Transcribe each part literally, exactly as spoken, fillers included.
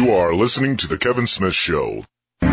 You are listening to The Kevin Smith Show.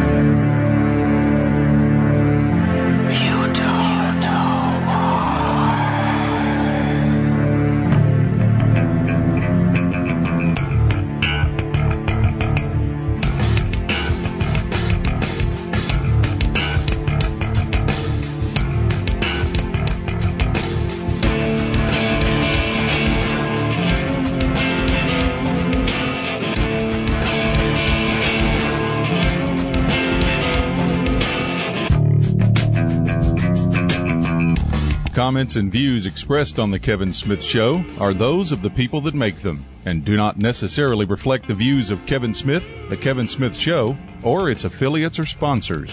Comments and views expressed on The Kevin Smith Show are those of the people that make them and do not necessarily reflect the views of Kevin Smith, The Kevin Smith Show, or its affiliates or sponsors.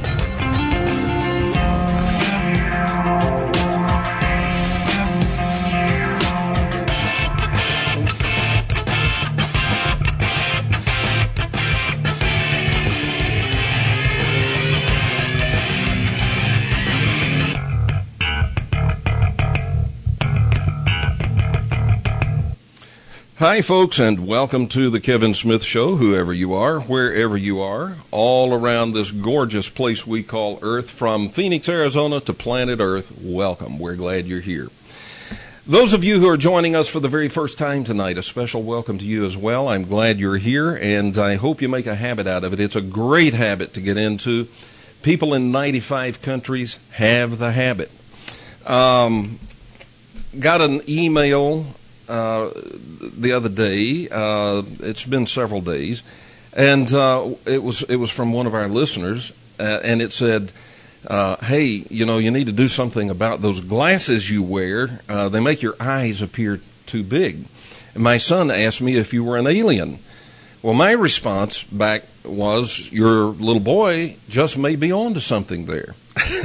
Hi, folks, and welcome to the Kevin Smith Show, whoever you are, wherever you are, all around this gorgeous place we call Earth, from Phoenix, Arizona to planet Earth. Welcome. We're glad you're here. Those of you who are joining us for the very first time tonight, a special welcome to you as well. I'm glad you're here, and I hope you make a habit out of it. It's a great habit to get into. People in ninety-five countries have the habit. Um, got an email Uh, the other day. Uh, it's been several days, and uh, it was it was from one of our listeners, uh, and it said, uh, "Hey, you know, you need to do something about those glasses you wear. Uh, they make your eyes appear too big." And my son asked me if you were an alien. Well, my response back was, "Your little boy just may be onto something there."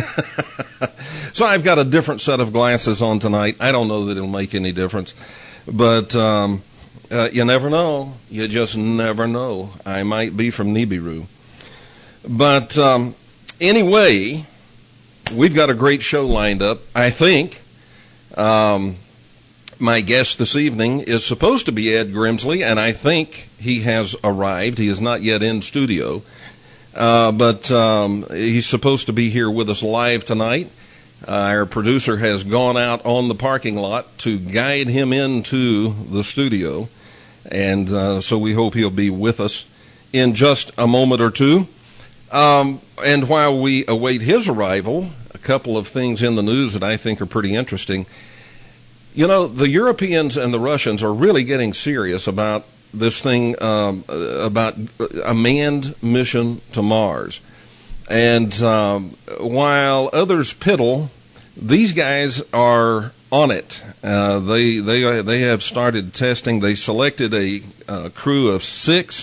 So I've got a different set of glasses on tonight. I don't know that it'll make any difference. But um, uh, you never know. You just never know. I might be from Nibiru. But um, anyway, we've got a great show lined up. I think um, my guest this evening is supposed to be Ed Grimsley, and I think he has arrived. He is not yet in studio. Uh, but um, he's supposed to be here with us live tonight. Uh, our producer has gone out on the parking lot to guide him into the studio, and uh, so we hope he'll be with us in just a moment or two. Um, and while we await his arrival, a couple of things in the news that I think are pretty interesting. You know, the Europeans and the Russians are really getting serious about this thing, um, about a manned mission to Mars. And um, while others piddle, these guys are on it. Uh, they they they have started testing. They selected a uh, crew of six,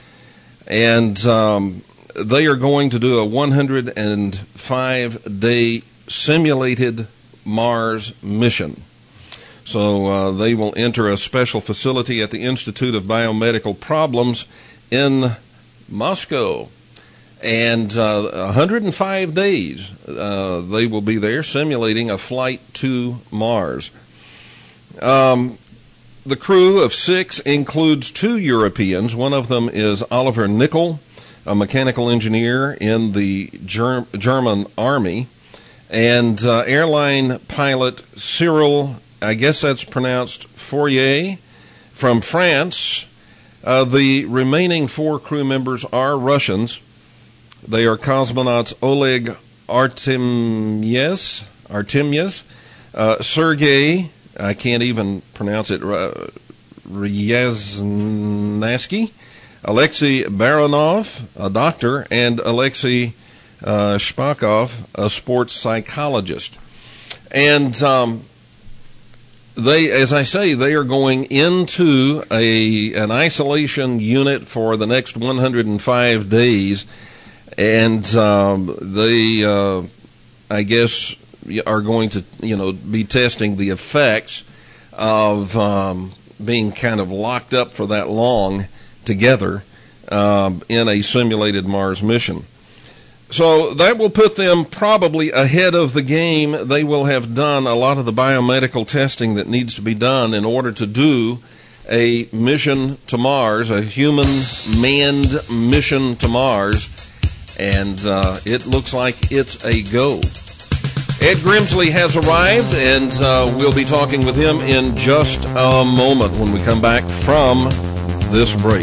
and um, they are going to do a one hundred five day simulated Mars mission. So uh, they will enter a special facility at the Institute of Biomedical Problems in Moscow. And uh, one hundred five days uh, they will be there simulating a flight to Mars. Um, the crew of six includes two Europeans. One of them is Oliver Nickel, a mechanical engineer in the Ger- German Army, and uh, airline pilot Cyril, I guess that's pronounced Fourier, from France. Uh, the remaining four crew members are Russians. They are cosmonauts Oleg Artemyev, Artemyev, uh, Sergei, I can't even pronounce it, uh, Ryaznatsky, Alexei Baranov, a doctor, and Alexei uh, Shpakov, a sports psychologist. And um, they, as I say, they are going into a an isolation unit for the next one hundred five days. And um, they, uh, I guess, are going to, you know, be testing the effects of um, being kind of locked up for that long together um, in a simulated Mars mission. So that will put them probably ahead of the game. They will have done a lot of the biomedical testing that needs to be done in order to do a mission to Mars, a human-manned mission to Mars, and uh, it looks like it's a go. Ed Grimsley has arrived, and uh, we'll be talking with him in just a moment when we come back from this break.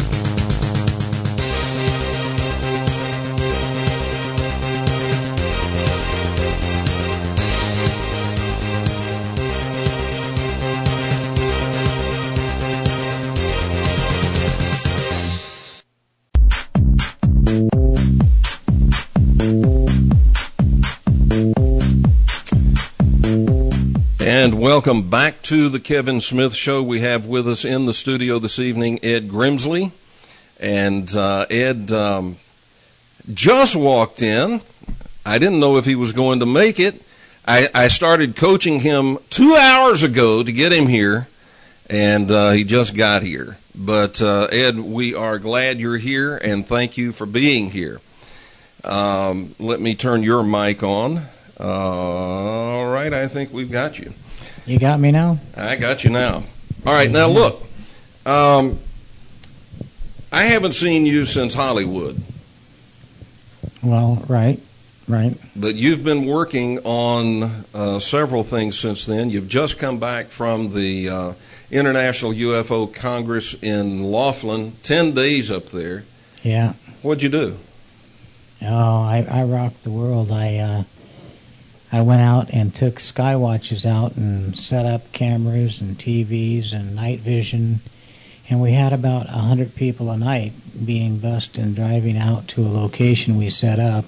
And welcome back to the Kevin Smith Show. We have with us in the studio this evening Ed Grimsley. And uh, Ed um, just walked in. I didn't know if he was going to make it. I, I started coaching him two hours ago to get him here, and uh, he just got here. But uh, Ed, we are glad you're here, and thank you for being here. Um, let me turn your mic on. Uh, all right, I think we've got you. You got me now? I got you now. All right, now look. Um, I haven't seen you since Hollywood. Well, right, right. But you've been working on uh, several things since then. You've just come back from the uh, International U F O Congress in Laughlin, ten days up there. Yeah. What'd you do? Oh, I, I rocked the world. I uh, I went out and took skywatches out and set up cameras and T Vs and night vision, and we had about a hundred people a night being bused and driving out to a location we set up,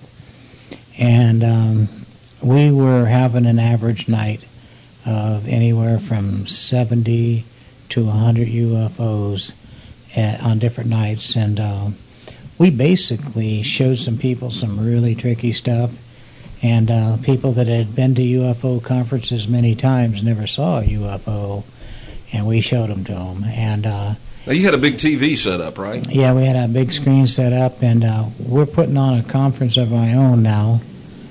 and um, we were having an average night of anywhere from seventy to one hundred U F Os at, on different nights, and uh, we basically showed some people some really tricky stuff. And uh, people that had been to U F O conferences many times never saw a U F O, and we showed them to them. And uh, now you had a big T V set up, right? Yeah, we had a big screen set up, and uh, we're putting on a conference of our own now.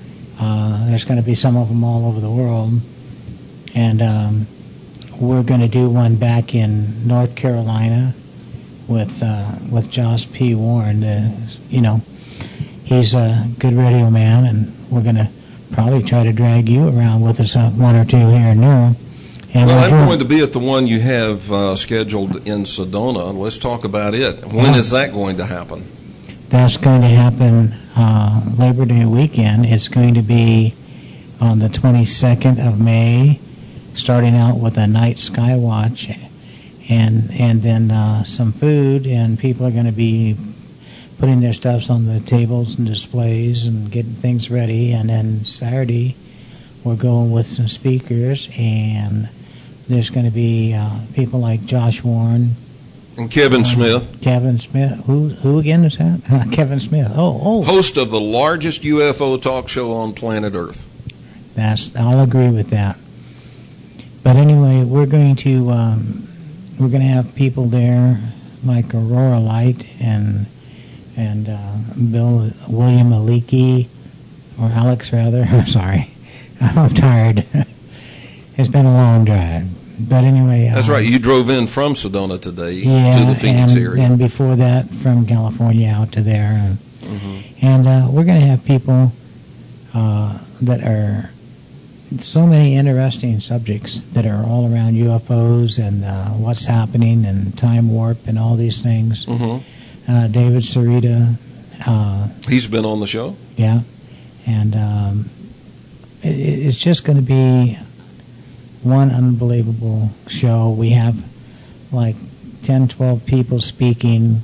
Uh, there's going to be some of them all over the world, and um, we're going to do one back in North Carolina with uh, with Josh P. Warren. Uh, you know, he's a good radio man, and we're going to probably try to drag you around with us, uh, one or two here and there. And well, I'm doing, going to be at the one you have uh, scheduled in Sedona. Let's talk about it. When yeah. is that going to happen? That's going to happen uh, Labor Day weekend. It's going to be on the twenty-second of May, starting out with a night sky watch, and and then uh, some food, and people are going to be putting their stuffs on the tables and displays and getting things ready. And then Saturday, we're going with some speakers, and there's going to be uh, people like Josh Warren. And Kevin uh, Smith. Kevin Smith. Who Who again is that? Uh, Kevin Smith. Oh, oh. Host of the largest U F O talk show on planet Earth. That's, I'll agree with that. But anyway, we're going to, um, we're going to have people there like Aurora Light and and uh, Bill William Aliki, or Alex rather. I'm sorry, I'm tired. It's been a long drive, but anyway. That's uh, right. You drove in from Sedona today yeah, to the Phoenix and, area, and before that, from California out to there, and, mm-hmm. and uh, we're going to have people uh, that are so many interesting subjects that are all around U F Os and uh, what's happening and time warp and all these things. Mm-hmm. Uh, David Sarita. Uh, He's been on the show? Yeah. And um, it, it's just going to be one unbelievable show. We have like ten, twelve people speaking,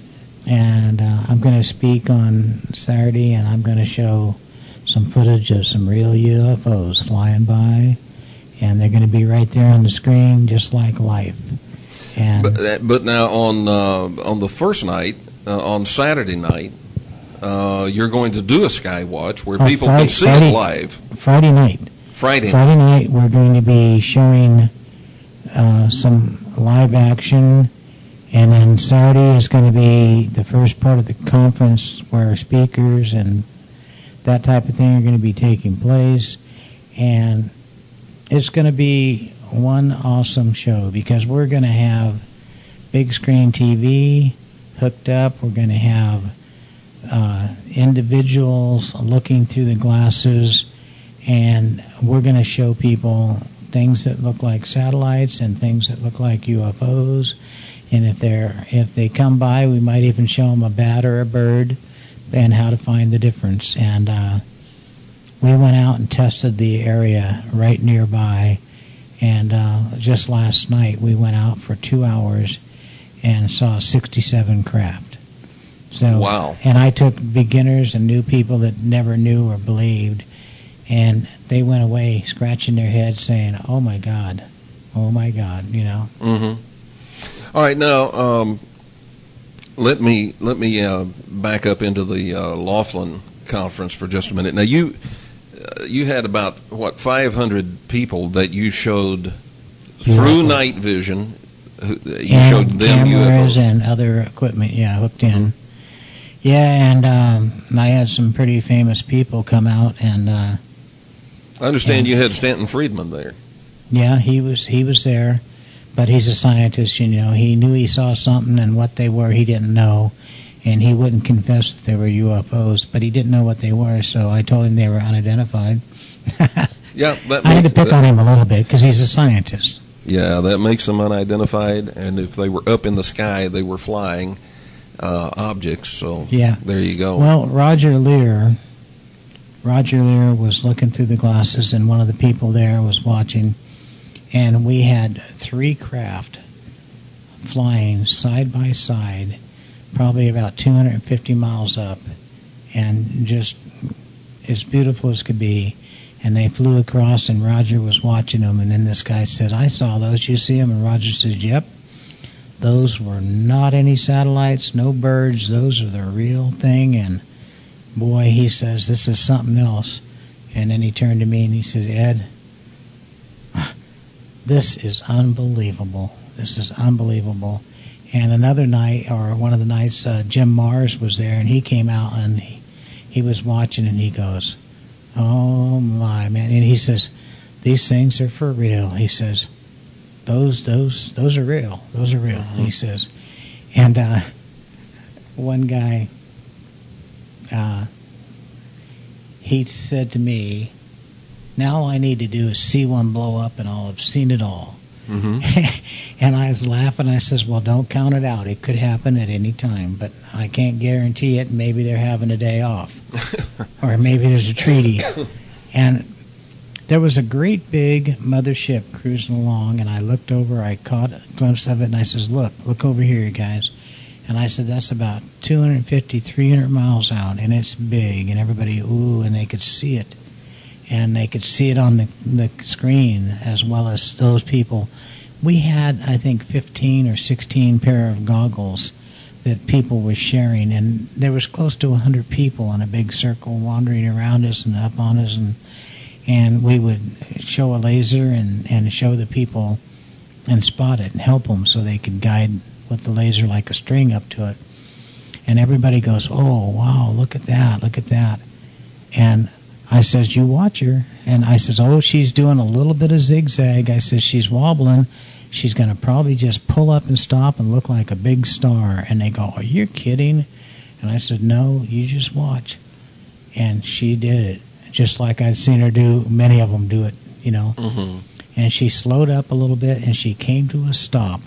and uh, I'm going to speak on Saturday, and I'm going to show some footage of some real U F Os flying by, and they're going to be right there on the screen just like life. And but, but now on uh, on the first night, uh, on Saturday night, uh, you're going to do a sky watch where oh, people Friday, can see Friday, it live. Friday night. Friday. Friday night, we're going to be showing uh, some live action, and then Saturday is going to be the first part of the conference where speakers and that type of thing are going to be taking place, and it's going to be one awesome show because we're going to have big screen T V hooked up. We're going to have uh, individuals looking through the glasses, and we're going to show people things that look like satellites and things that look like U F Os. And if they're if they come by, we might even show them a bat or a bird and how to find the difference. And uh, we went out and tested the area right nearby. And uh, just last night, we went out for two hours and saw sixty-seven craft. So, wow. And I took beginners and new people that never knew or believed, and they went away scratching their heads saying, oh, my God, oh, my God, you know. Mm-hmm. All right, now, um, let me let me uh, back up into the uh, Laughlin conference for just a minute. Now, you uh, you had about, what, five hundred people that you showed through Yeah. night vision. You and showed them U F cameras Os. and other equipment, yeah, hooked in. Yeah, and um, I had some pretty famous people come out, and uh, I understand and, you had Stanton Friedman there. yeah, he was he was there, but he's a scientist, you know. He knew he saw something, and what they were he didn't know, and he wouldn't confess that they were U F Os, but he didn't know what they were, so I told him they were unidentified. Yeah, that I had to makes- pick that- on him a little bit because he's a scientist. Yeah, that makes them unidentified, and if they were up in the sky, they were flying uh, objects. So Yeah. there you go. Well, Roger Lear, Roger Lear was looking through the glasses, and one of the people there was watching, and we had three craft flying side by side, probably about two hundred fifty miles up, and just as beautiful as could be. And they flew across, and Roger was watching them, and then this guy said, I saw those, you see them? And Roger says, yep. Those were not any satellites, no birds. Those are the real thing. And boy, he says, this is something else. And then he turned to me and he said, Ed, this is unbelievable. This is unbelievable. And another night, or one of the nights, uh, Jim Mars was there, and he came out and he, he was watching, and he goes, oh my, man. And he says, these things are for real. He says, Those, those, those are real. Those are real. Mm-hmm. He says, and uh, one guy, uh, he said to me, "Now all I need to do is see one blow up, and I'll have seen it all." Mm-hmm. And I was laughing. I says, "Well, don't count it out. It could happen at any time, but I can't guarantee it. Maybe they're having a day off, or maybe there's a treaty." And there was a great big mothership cruising along, and I looked over, I caught a glimpse of it, and I says, look, look over here, you guys. And I said, that's about two hundred fifty, three hundred miles out, and it's big, and everybody, ooh, and they could see it. And they could see it on the, the screen, as well as those people. We had, I think, fifteen or sixteen pair of goggles that people were sharing, and there was close to one hundred people in a big circle wandering around us and up on us, and and we would show a laser and, and show the people and spot it and help them so they could guide with the laser like a string up to it. And everybody goes, oh, wow, look at that, look at that. And I says, you watch her. And I says, oh, she's doing a little bit of zigzag. I says, she's wobbling. She's going to probably just pull up and stop and look like a big star. And they go, are you kidding? And I said, no, you just watch. And she did it. Just like I'd seen her do, many of them do it, you know. Mm-hmm. And she slowed up a little bit, and she came to a stop.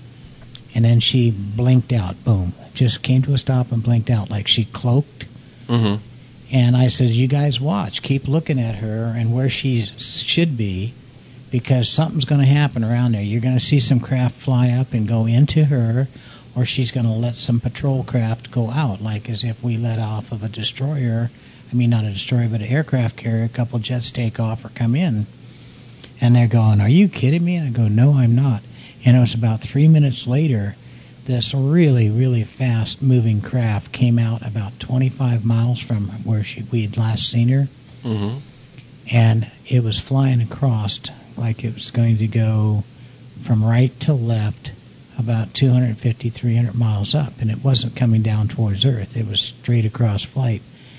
And then she blinked out, boom. Just came to a stop and blinked out like she cloaked. Mm-hmm. And I said, you guys watch. Keep looking at her and where she should be, because something's going to happen around there. You're going to see some craft fly up and go into her, or she's going to let some patrol craft go out, like as if we let off of a destroyer. I mean, not a destroyer, but an aircraft carrier, a couple jets take off or come in. And they're going, are you kidding me? And I go, no, I'm not. And it was about three minutes later, this really, really fast-moving craft came out about twenty-five miles from where she, we had last seen her. Mm-hmm. And it was flying across like it was going to go from right to left about two hundred fifty, three hundred miles up. And it wasn't coming down towards Earth. It was straight across flight.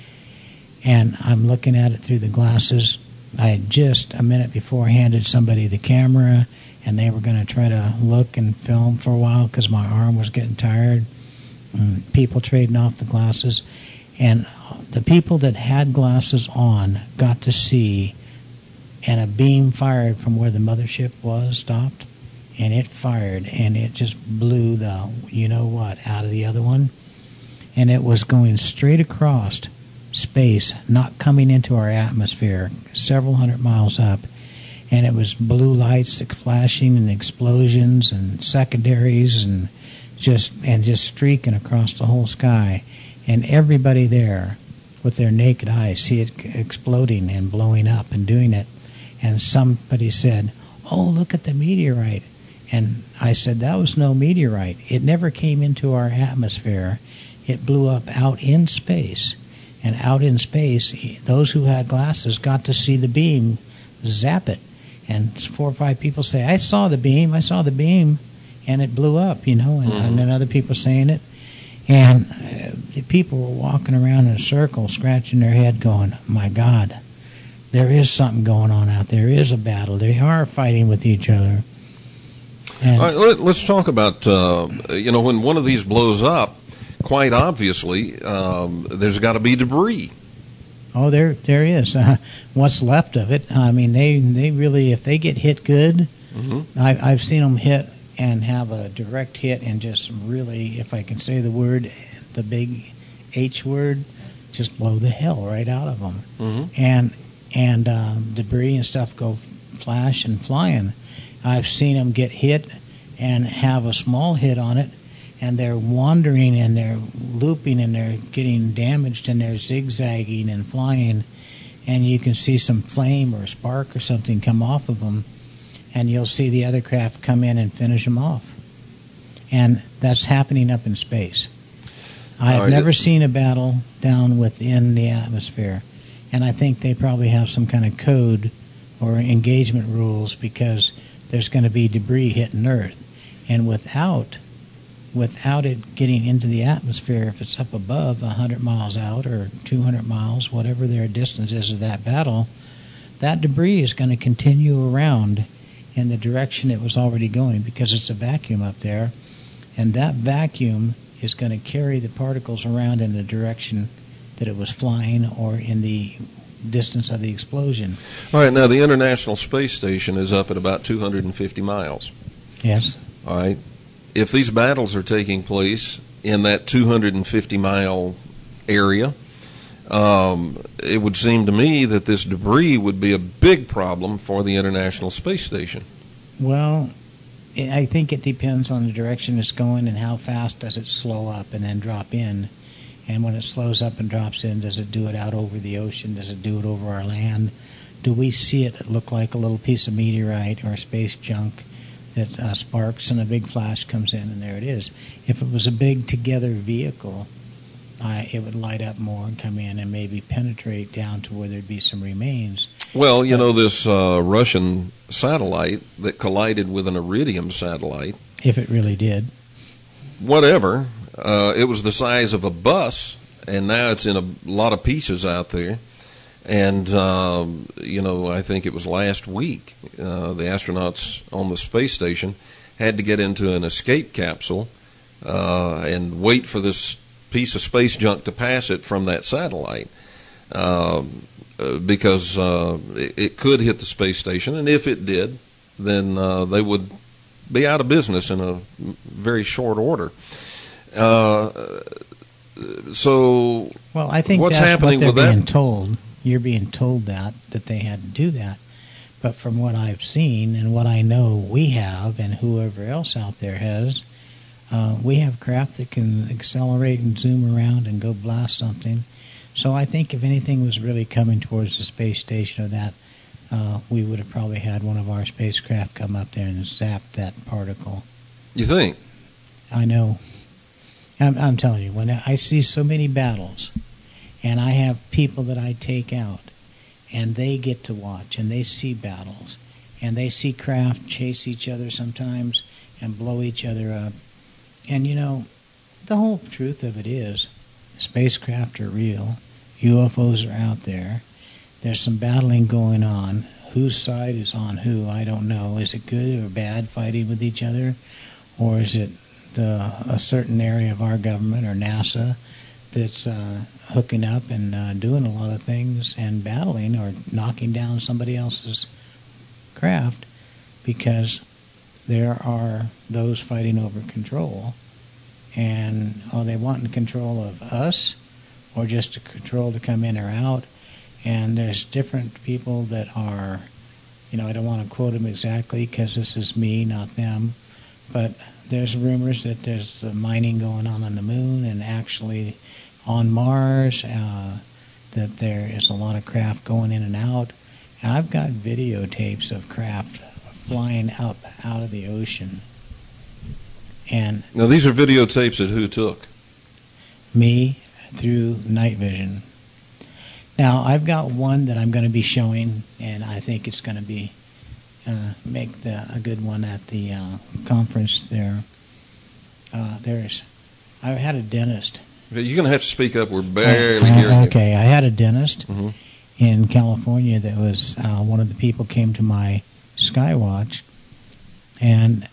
And I'm looking at it through the glasses. I had just a minute before handed somebody the camera, and they were going to try to look and film for a while because my arm was getting tired. And people trading off the glasses. And the people that had glasses on got to see, and a beam fired from where the mothership was, stopped, and it fired, and it just blew the you-know-what out of the other one. And it was going straight across space, not coming into our atmosphere, several hundred miles up. And it was blue lights flashing and explosions and secondaries and just and just streaking across the whole sky. And everybody there, with their naked eyes, see it exploding and blowing up and doing it. And somebody said, "Oh, look at the meteorite." And I said, that was no meteorite. It never came into our atmosphere. It blew up out in space. And out in space, those who had glasses got to see the beam zap it. And four or five people say, "I saw the beam, I saw the beam," and it blew up, you know, and, mm-hmm. and then other people saying it. And uh, the people were walking around in a circle, scratching their head, going, "My God, there is something going on out there. There is a battle. They are fighting with each other." And All right, let, let's talk about, uh, you know, when one of these blows up, quite obviously, um, there's got to be debris. Oh, there, there is. Uh, what's left of it? I mean, they, they really, if they get hit good, mm-hmm. I, I've seen them hit and have a direct hit and just really, if I can say the word, the big H word, just blow the hell right out of them. Mm-hmm. And and um, debris and stuff go flash and flying. I've seen them get hit and have a small hit on it, and they're wandering and they're looping and they're getting damaged and they're zigzagging and flying, and you can see some flame or spark or something come off of them, and you'll see the other craft come in and finish them off. And that's happening up in space. I've right. never seen a battle down within the atmosphere, and I think they probably have some kind of code or engagement rules because there's going to be debris hitting Earth, and without without it getting into the atmosphere, if it's up above one hundred miles out or two hundred miles, whatever their distance is of that battle, that debris is going to continue around in the direction it was already going because it's a vacuum up there, and that vacuum is going to carry the particles around in the direction that it was flying or in the distance of the explosion. All right, now the International Space Station is up at about two hundred fifty miles. Yes. All right. If these battles are taking place in that two hundred fifty mile area, um, it would seem to me that this debris would be a big problem for the International Space Station. Well, I think it depends on the direction it's going and how fast does it slow up and then drop in. And when it slows up and drops in, does it do it out over the ocean? Does it do it over our land? Do we see it look like a little piece of meteorite or space junk that uh, sparks and a big flash comes in and there it is? If it was a big together vehicle, uh, it would light up more and come in and maybe penetrate down to where there'd be some remains. Well, you know, this uh, Russian satellite that collided with an Iridium satellite. If it really did. Whatever. Uh, it was the size of a bus, and now it's in a lot of pieces out there. And, uh, you know, I think it was last week, uh, the astronauts on the space station had to get into an escape capsule uh, and wait for this piece of space junk to pass it from that satellite uh, because uh, it, it could hit the space station. And if it did, then uh, they would be out of business in a very short order. Uh, so, well, I think what's that's happening what they're with being that? Told. You're being told that that they had to do that, but from what I've seen and what I know we have, and whoever else out there has, uh, we have craft that can accelerate and zoom around and go blast something. So I think if anything was really coming towards the space station or that, uh, we would have probably had one of our spacecraft come up there and zap that particle. You think? I know. I'm, I'm telling you, when I see so many battles, and I have people that I take out, and they get to watch, and they see battles, and they see craft chase each other sometimes and blow each other up. And, you know, the whole truth of it is spacecraft are real. U F Os are out there. There's some battling going on. whose side is on who, I don't know. Is it good or bad fighting with each other? Or is it the, a certain area of our government or NASA that's uh, hooking up and uh, doing a lot of things and battling or knocking down somebody else's craft because there are those fighting over control? And are they wanting control of us or just a control to come in or out? And there's different people that are, you know, I don't want to quote them exactly because this is me, not them, but there's rumors that there's uh, mining going on on the moon and actually on Mars, uh, that there is a lot of craft going in and out. And I've got videotapes of craft flying up out of the ocean. And now these are videotapes that who took? Me through night vision. Now I've got one that I'm going to be showing, and I think it's going to be uh, make the, a good one at the uh, conference there. Uh, there's, I had a dentist. You're going to have to speak up. We're barely uh, hearing you. Okay, I had a dentist mm-hmm. in California that was uh, one of the people came to my Skywatch, and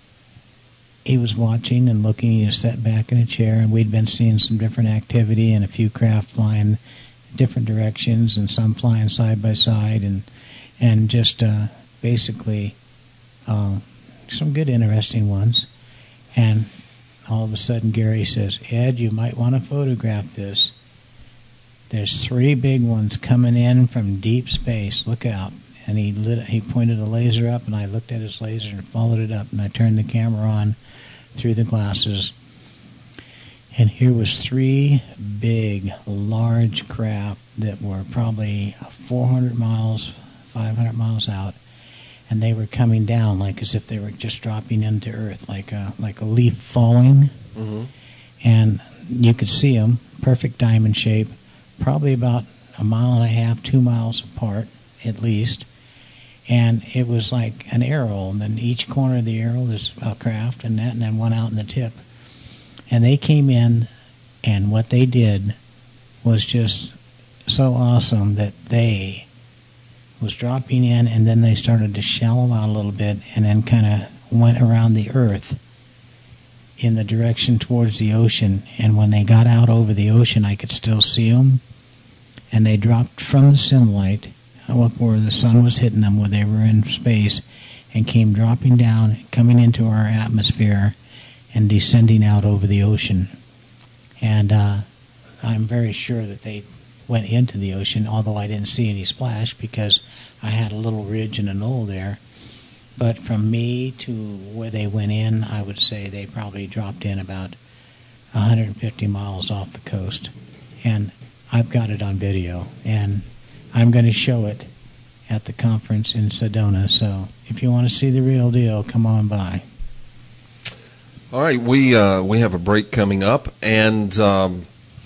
he was watching and looking. He was sat back in a chair, and we'd been seeing some different activity and a few craft flying different directions and some flying side by side, and and just uh, basically uh, some good, interesting ones. And all of a sudden, Gary says, "Ed, you might want to photograph this. There's three big ones coming in from deep space. Look out." And he lit, he pointed a laser up, and I looked at his laser and followed it up, and I turned the camera on through the glasses. And here was three big, large craft that were probably four hundred miles, five hundred miles out, and they were coming down like as if they were just dropping into Earth, like a, like a leaf falling. Mm-hmm. And you could see them, perfect diamond shape, probably about a mile and a half, two miles apart at least. And it was like an arrow, and then each corner of the arrow is a craft, and that, and then one out in the tip. And they came in, and what they did was just so awesome that they was dropping in, and then they started to shallow out a little bit, and then kind of went around the Earth in the direction towards the ocean. And when they got out over the ocean, I could still see them, and they dropped from the sunlight up where the sun was hitting them, where they were in space, and came dropping down, coming into our atmosphere, and descending out over the ocean. And uh, I'm very sure that they went into the ocean, although I didn't see any splash because I had a little ridge and a knoll there. But from me to where they went in, I would say they probably dropped in about one hundred fifty miles off the coast. And I've got it on video, and I'm going to show it at the conference in Sedona. So if you want to see the real deal, come on by. All right, we uh, we have a break coming up, and um,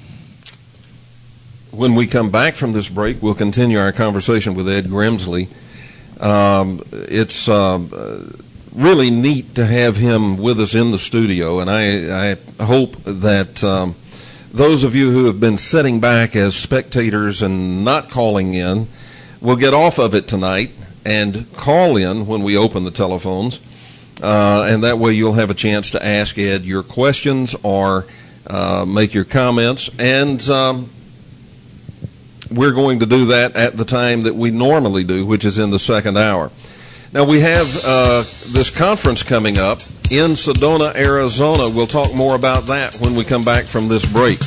when we come back from this break, we'll continue our conversation with Ed Grimsley. Um, it's uh, really neat to have him with us in the studio, and I, I hope that um, those of you who have been sitting back as spectators and not calling in will get off of it tonight and call in when we open the telephones. Uh, and that way you'll have a chance to ask Ed your questions or uh, make your comments. And um, we're going to do that at the time that we normally do, which is in the second hour. Now, we have uh, this conference coming up in Sedona, Arizona. We'll talk more about that when we come back from this break.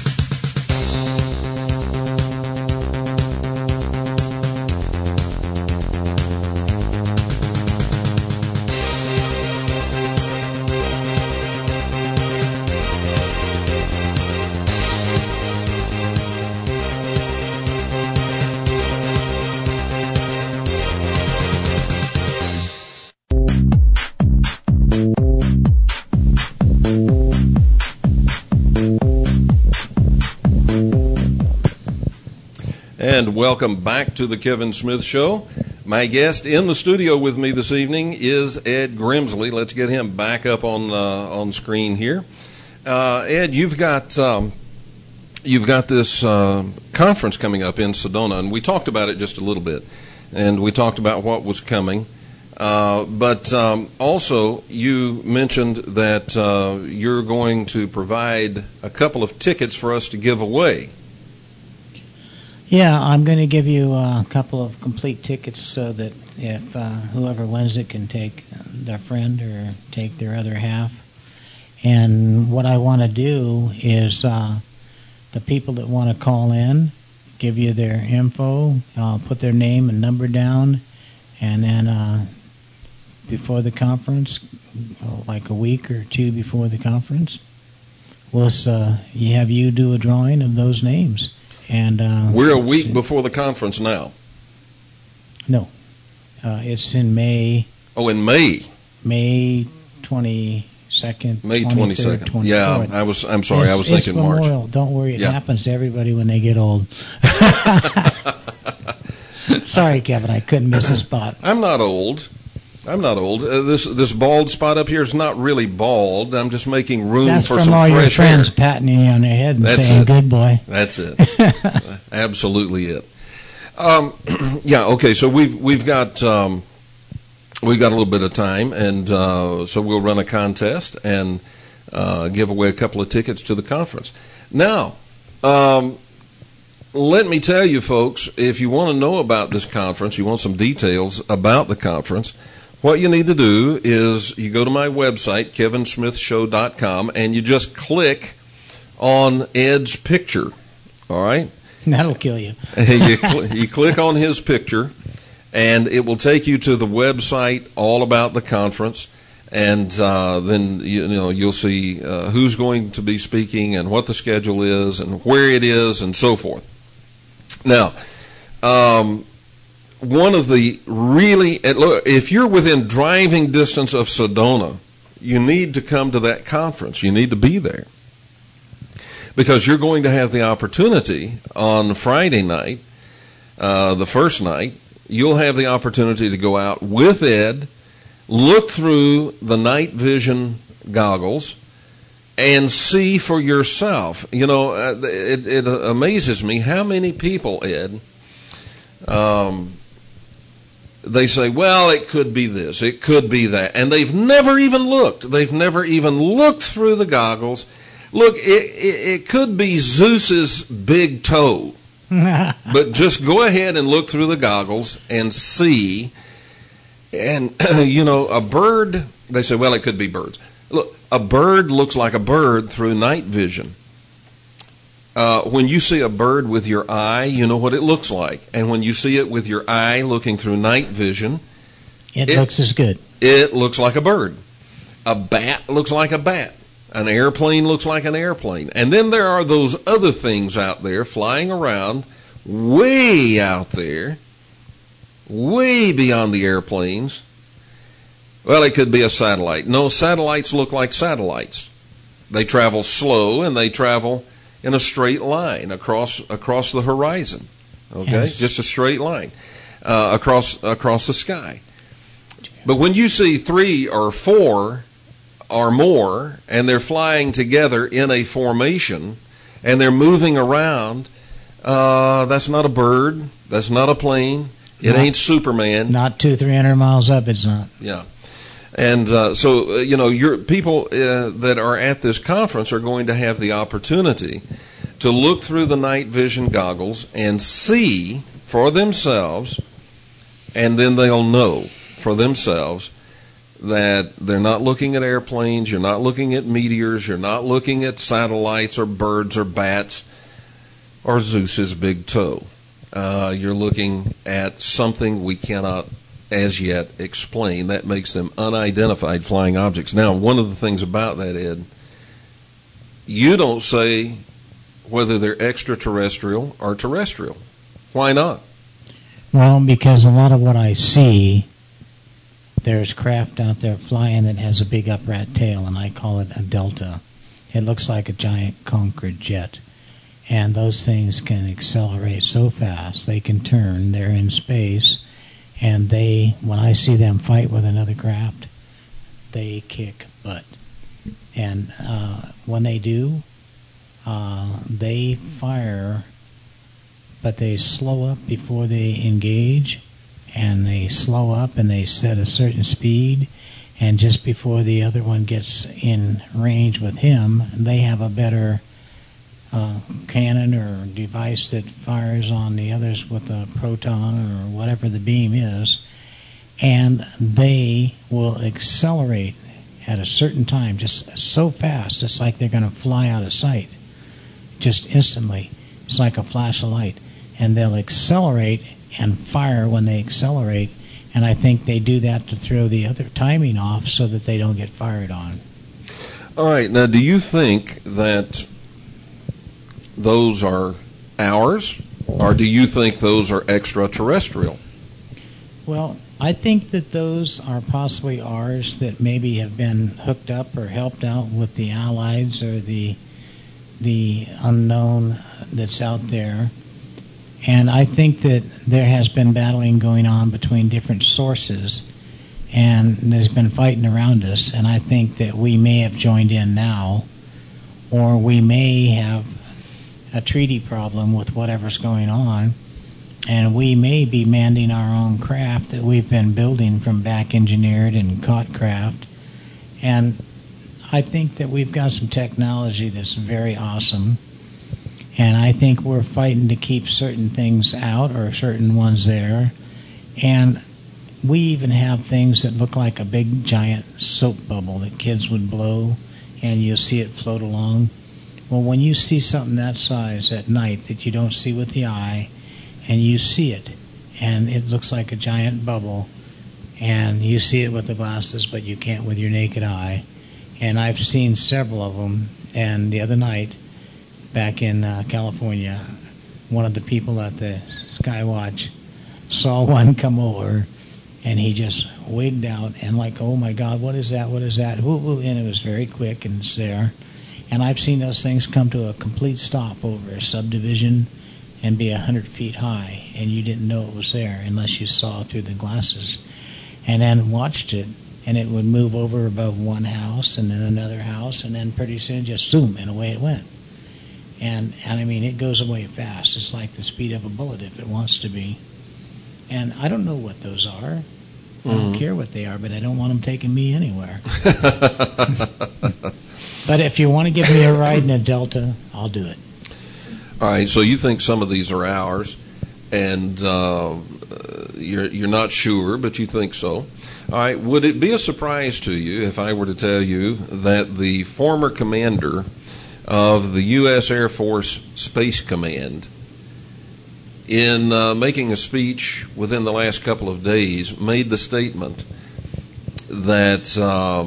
And welcome back to the Kevin Smith Show. My guest in the studio with me this evening is Ed Grimsley. Let's get him back up on uh, on screen here. Uh, Ed, you've got um, you've got this uh, conference coming up in Sedona, and we talked about it just a little bit. and we talked about what was coming. Uh, but um, also, you mentioned that uh, you're going to provide a couple of tickets for us to give away. Yeah, I'm going to give you a couple of complete tickets so that if uh, whoever wins it can take their friend or take their other half. And what I want to do is uh, the people that want to call in, give you their info, uh, put their name and number down, and then uh, before the conference, like a week or two before the conference, we'll uh, you have you do a drawing of those names. And uh, we're a week before the conference now. No, uh, it's in May. Oh, in May. May twenty second. May twenty second. Yeah, I was. I'm sorry, it's, I was thinking March. Memorial. Don't worry, it yeah. happens to everybody when they get old. Sorry, Kevin, I couldn't miss a spot. I'm not old. I'm not old. Uh, this this bald spot up here is not really bald. I'm just making room That's for from some all fresh your friends air. patting you on their head and That's saying, it. "Good boy." That's it. Absolutely it. Um, yeah. Okay. So we've we've got um, we've got a little bit of time, and uh, so we'll run a contest and uh, give away a couple of tickets to the conference. Now, um, let me tell you, folks, if you want to know about this conference, you want some details about the conference. What you need to do is you go to my website, kevin smith show dot com, and you just click on Ed's picture, all right? That'll kill you. you, cl- you click on his picture, and it will take you to the website all about the conference, and uh, then you know, you'll see uh, who's going to be speaking and what the schedule is and where it is and so forth. Now, um... one of the really, if you're within driving distance of Sedona, you need to come to that conference. You need to be there. Because you're going to have the opportunity on Friday night, uh, the first night, you'll have the opportunity to go out with Ed, look through the night vision goggles, and see for yourself. You know, it, it amazes me how many people, Ed, um, they say, well, it could be this, it could be that. And they've never even looked. They've never even looked through the goggles. Look, it, it, it could be Zeus's big toe. But just go ahead and look through the goggles and see. And, you know, a bird, they say, well, it could be birds. Look, a bird looks like a bird through night vision. Uh, when you see a bird with your eye, you know what it looks like. And when you see it with your eye looking through night vision, it, it looks as good. It looks like a bird. A bat looks like a bat. An airplane looks like an airplane. And then there are those other things out there flying around, way out there, way beyond the airplanes. Well, it could be a satellite. No, satellites look like satellites. They travel slow, and they travel in a straight line across across the horizon, okay, yes. Just a straight line uh, across across the sky. But when you see three or four or more, and they're flying together in a formation, and they're moving around, uh, that's not a bird, that's not a plane, it not, ain't Superman. Not two, three hundred miles up, it's not. Yeah. And uh, so, uh, you know, your people uh, that are at this conference are going to have the opportunity to look through the night vision goggles and see for themselves, and then they'll know for themselves that they're not looking at airplanes, you're not looking at meteors, you're not looking at satellites or birds or bats or Zeus's big toe. Uh, you're looking at something we cannot as yet explain. That makes them unidentified flying objects. Now, one of the things about that, Ed, you don't say whether they're extraterrestrial or terrestrial. Why not? Well, because a lot of what I see, there's craft out there flying that has a big upright tail, and I call it a delta. It looks like a giant Concorde jet. And those things can accelerate so fast, they can turn, they're in space, and they, when I see them fight with another craft, they kick butt. And uh, when they do, uh, they fire, but they slow up before they engage, and they slow up and they set a certain speed, and just before the other one gets in range with him, they have a better uh, cannon or device that fires on the others with a proton or whatever the beam is, and they will accelerate at a certain time just so fast, it's like they're going to fly out of sight just instantly. It's like a flash of light, and they'll accelerate and fire when they accelerate. And I think they do that to throw the other timing off so that they don't get fired on. All right. Now, do you think that those are ours, or do you think those are extraterrestrial? Well, I think that those are possibly ours that maybe have been hooked up or helped out with the Allies or the the unknown that's out there. And I think that there has been battling going on between different sources, and there's been fighting around us, and I think that we may have joined in now, or we may have a treaty problem with whatever's going on, and we may be manning our own craft that we've been building from back engineered and caught craft. And I think that we've got some technology that's very awesome. And I think we're fighting to keep certain things out or certain ones there. And we even have things that look like a big giant soap bubble that kids would blow, and you'll see it float along. Well, when you see something that size at night that you don't see with the eye, and you see it, and it looks like a giant bubble, and you see it with the glasses, but you can't with your naked eye. And I've seen several of them, and the other night, back in uh, California, one of the people at the Skywatch saw one come over, and he just wigged out and like, oh my God, what is that, what is that? Woo, woo, and it was very quick, and it's there. And I've seen those things come to a complete stop over a subdivision and be a hundred feet high, and you didn't know it was there unless you saw through the glasses, and then watched it, and it would move over above one house and then another house, and then pretty soon just zoom, and away it went. And, and I mean, it goes away fast. It's like the speed of a bullet if it wants to be. And I don't know what those are. Mm-hmm. I don't care what they are, but I don't want them taking me anywhere. But if you want to give me a ride in a Delta, I'll do it. All right, so you think some of these are ours, and uh, you're you're not sure, but you think so. All right, would it be a surprise to you if I were to tell you that the former commander of the U S Air Force Space Command, in uh, making a speech within the last couple of days, made the statement that uh,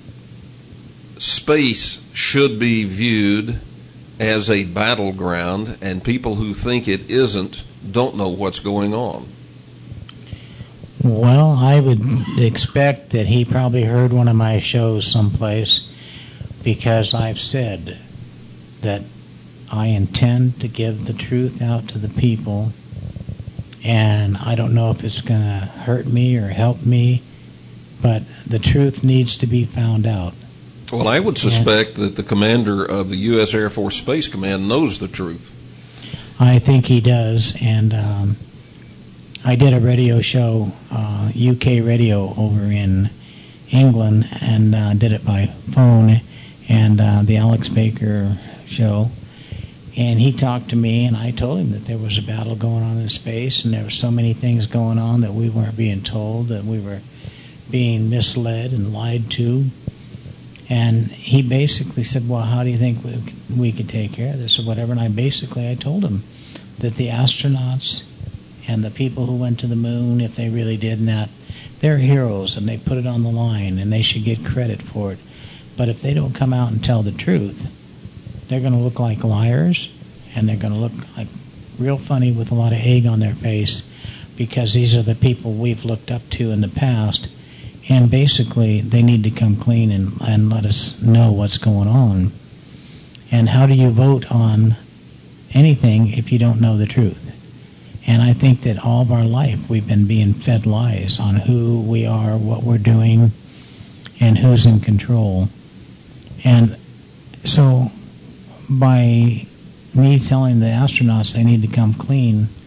space should be viewed as a battleground, and people who think it isn't don't know what's going on? Well, I would expect that he probably heard one of my shows someplace, because I've said that I intend to give the truth out to the people, and I don't know if it's going to hurt me or help me, but the truth needs to be found out. Well, I would suspect that the commander of the U S Air Force Space Command knows the truth. I think he does, and um, I did a radio show, uh, U K radio over in England, and uh, did it by phone, and uh, the Alex Baker show, and he talked to me, and I told him that there was a battle going on in space, and there were so many things going on that we weren't being told, that we were being misled and lied to. And he basically said, well, how do you think we, we could take care of this or whatever? And I basically, I told him that the astronauts and the people who went to the moon, if they really did that, they're heroes, and they put it on the line, and they should get credit for it. But if they don't come out and tell the truth, they're going to look like liars, and they're going to look like real funny with a lot of egg on their face, because these are the people we've looked up to in the past. And basically, they need to come clean and, and let us know what's going on. And how do you vote on anything if you don't know the truth? And I think that all of our life we've been being fed lies on who we are, what we're doing, and who's in control. And so by me telling the astronauts they need to come clean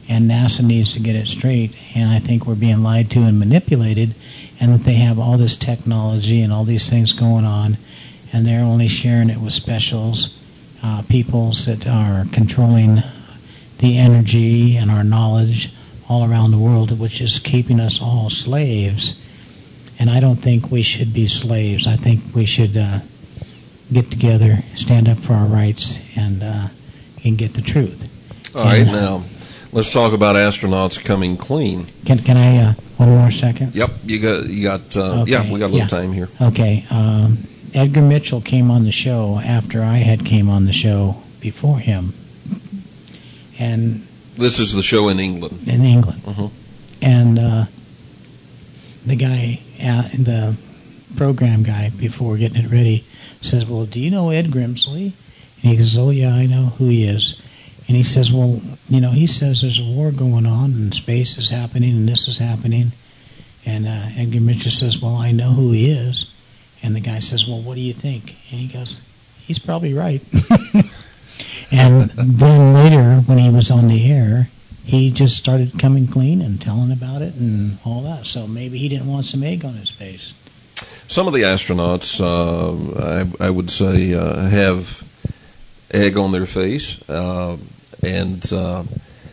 and NASA needs to get it straight. And I think we're being lied to and manipulated, and that they have all this technology and all these things going on, and they're only sharing it with specials, uh, peoples that are controlling the energy and our knowledge all around the world, which is keeping us all slaves. And I don't think we should be slaves. I think we should uh, get together, stand up for our rights, and uh, and get the truth. All right, and, uh, now let's talk about astronauts coming clean. Can can I uh, one more second? Yep, you got you got uh, Okay, yeah, we got a little yeah. time here. Okay. Um, Edgar Mitchell came on the show after I had came on the show before him, and This is the show in England. in England, Uh-huh. and uh, the guy, uh, the program guy, before getting it ready, says, "Well, do you know Ed Grimsley?" And he says, "Oh yeah, I know who he is." And he says, "Well, you know," he says, "there's a war going on, and space is happening, and this is happening." And uh, Edgar Mitchell says, "Well, I know who he is." And the guy says, "Well, what do you think?" And he goes, "He's probably right." And then later, when he was on the air, he just started coming clean and telling about it and all that. So maybe he didn't want some egg on his face. Some of the astronauts, uh, I, I would say, uh, have egg on their face, uh, and uh,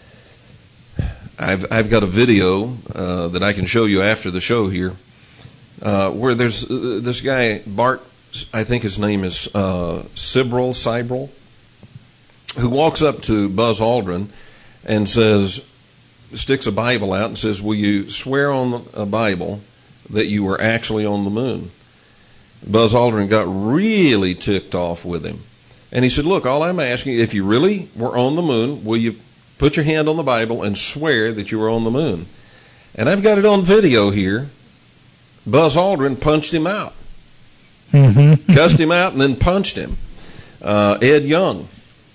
I've I've got a video uh, that I can show you after the show here, uh, where there's uh, this guy Bart, I think his name is uh, Sibrel Sibrel, who walks up to Buzz Aldrin and says, sticks a Bible out and says, "Will you swear on a Bible that you were actually on the moon?" Buzz Aldrin got really ticked off with him. And he said, "Look, all I'm asking, if you really were on the moon, will you put your hand on the Bible and swear that you were on the moon?" And I've got it on video here. Buzz Aldrin punched him out. Mm-hmm. Cussed him out and then punched him. Uh, Ed Young.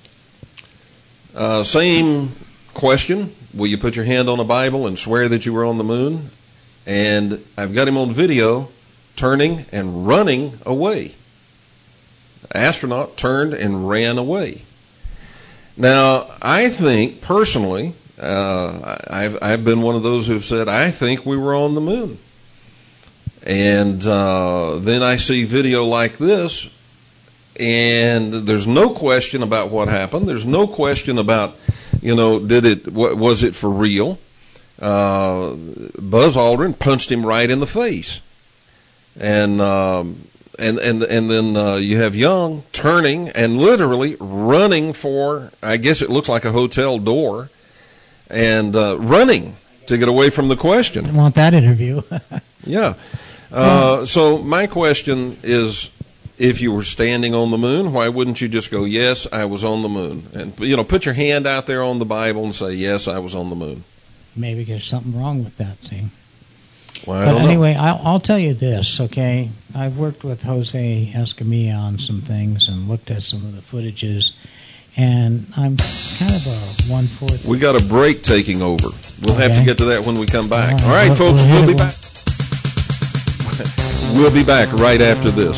Uh, same question. Will you put your hand on a Bible and swear that you were on the moon? And I've got him on video turning and running away. The astronaut turned and ran away. Now, I think, personally, uh, I've, I've been one of those who've said, I think we were on the moon. And uh, then I see video like this, and there's no question about what happened. There's no question about, you know, did it, was it for real? Uh, Buzz Aldrin punched him right in the face. And um, and and and then uh, you have Young turning and literally running for, I guess it looks like a hotel door, and uh, running to get away from the question. I want that interview. Yeah. Uh, so my question is, if you were standing on the moon, why wouldn't you just go, "Yes, I was on the moon"? And, you know, put your hand out there on the Bible and say, "Yes, I was on the moon." Maybe there's something wrong with that thing. Well, I But don't anyway, I'll, I'll tell you this, okay? I've worked with Jose Escamilla on some things and looked at some of the footages, and I'm kind of a one-fourth. We got a break taking over. We'll have to Okay. get to that when we come back. All All right, right, we'll- folks, we'll we'll hit be it back. We'll be back right after this.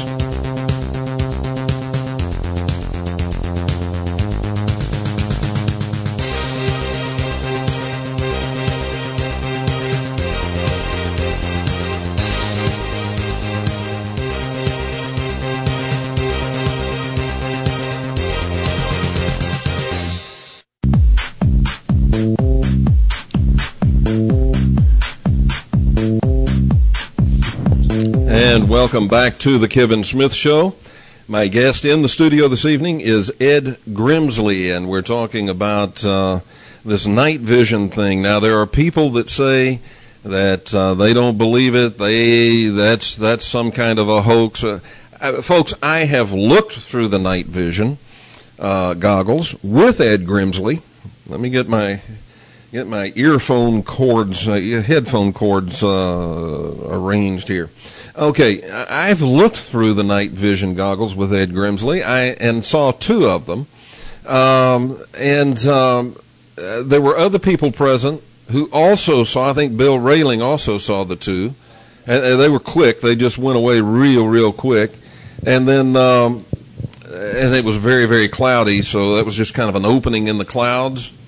And welcome back to the Kevin Smith Show. My guest in the studio this evening is Ed Grimsley, and we're talking about uh, this night vision thing. Now, there are people that say that uh, they don't believe it. They that's that's some kind of a hoax. Uh, uh, folks, I have looked through the night vision uh, goggles with Ed Grimsley. Let me get my get my earphone cords, uh, headphone cords uh, arranged here. Okay, I've looked through the night vision goggles with Ed Grimsley, I and saw two of them, um, and um, uh, there were other people present who also saw. I think Bill Railing also saw the two, and, and they were quick. They just went away real, real quick, and then um, and it was very, very cloudy, so that was just kind of an opening in the clouds.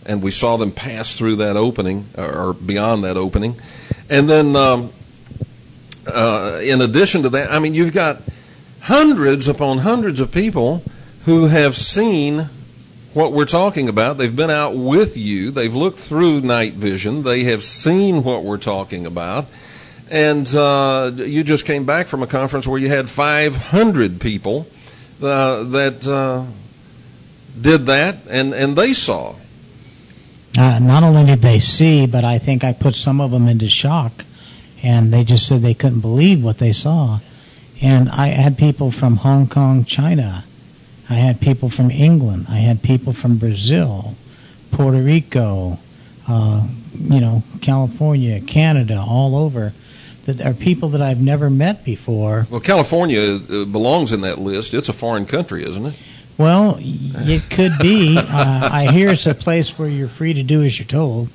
and we saw them pass through that opening, or beyond that opening. And then, um, uh, in addition to that, I mean, you've got hundreds upon hundreds of people who have seen what we're talking about. They've been out with you. They've looked through night vision. They have seen what we're talking about. And uh, you just came back from a conference where you had five hundred people uh, that uh, did that, and, and they saw. Uh, not only did they see, but I think I put some of them into shock, and they just said they couldn't believe what they saw. And I had people from Hong Kong, China. I had people from England. I had people from Brazil, Puerto Rico, uh, you know, California, Canada, all over. That are people that I've never met before. Well, California belongs in that list. It's a foreign country, isn't it? Well, it could be. Uh, I hear it's a place where you're free to do as you're told.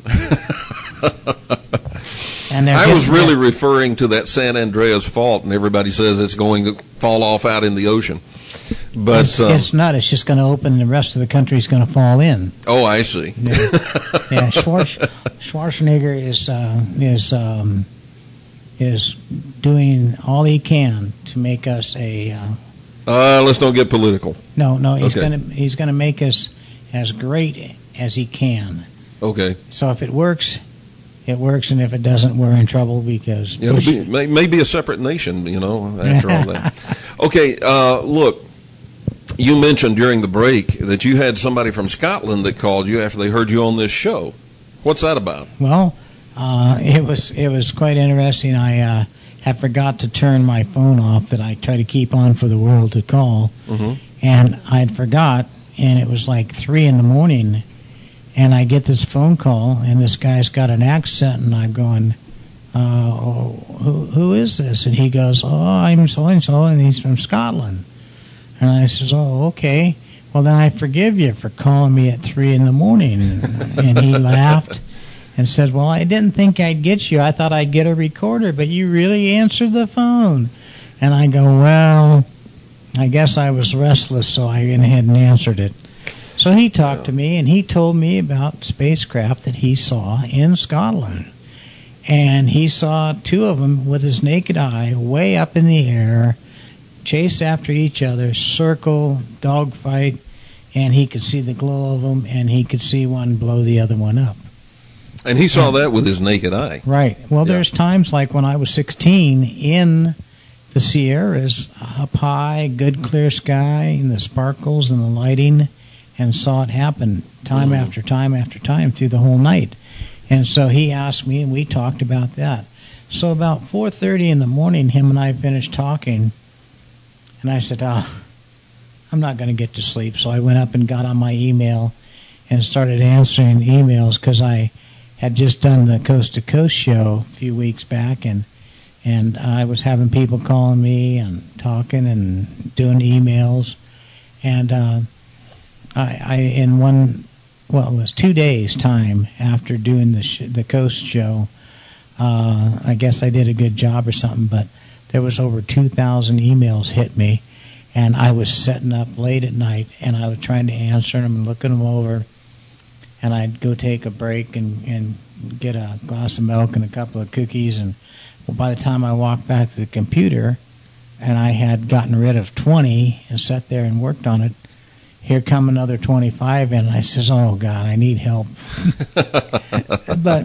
And I was really there. referring to that San Andreas Fault, and everybody says it's going to fall off out in the ocean. But it's, um, it's not. It's just going to open, and the rest of the country is going to fall in. Oh, I see. Yeah, yeah Schwarz, Schwarzenegger is uh, is um, is doing all he can to make us a. Uh, uh, let's don't get political. No, no, he's okay. going to he's going to make us as great as he can. Okay. So if it works, it works, and if it doesn't, we're in trouble because yeah, it'll be, may, may be a separate nation, you know. After all that. Okay, uh, look. You mentioned during the break that you had somebody from Scotland that called you after they heard you on this show. What's that about? Well, uh, it was it was quite interesting. I uh, had forgot to turn my phone off that I try to keep on for the world to call, mm-hmm. and I'd forgot, and it was like three in the morning, and I get this phone call, and this guy's got an accent, and I'm going, uh, oh, who who is this? And he goes, oh, I'm so and so, and he's from Scotland. And I says, oh, okay. Well, then I forgive you for calling me at three in the morning. And he laughed and said, well, I didn't think I'd get you. I thought I'd get a recorder, but you really answered the phone. And I go, well, I guess I was restless, so I went ahead and answered it. So he talked to me, and he told me about spacecraft that he saw in Scotland. And he saw two of them with his naked eye way up in the air, chase after each other, circle, dogfight, and he could see the glow of them, and he could see one blow the other one up. And he saw and, that with his naked eye. Right. Well, yeah. There's times like when I was sixteen in the Sierras, up high, good clear sky, and the sparkles and the lighting, and saw it happen time mm-hmm. after time after time through the whole night. And so he asked me, and we talked about that. So about four thirty in the morning, him and I finished talking. And I said, oh, I'm not going to get to sleep. So I went up and got on my email and started answering emails because I had just done the Coast to Coast show a few weeks back. And, and I was having people calling me and talking and doing emails. And uh, I, I, in one, well, it was two days' time after doing the, sh- the Coast show, uh, I guess I did a good job or something, but there was over two thousand emails hit me, and I was setting up late at night, and I was trying to answer them and looking them over, and I'd go take a break and, and get a glass of milk and a couple of cookies, and well, by the time I walked back to the computer, and I had gotten rid of twenty and sat there and worked on it, here come another twenty-five, and I says, oh, God, I need help. But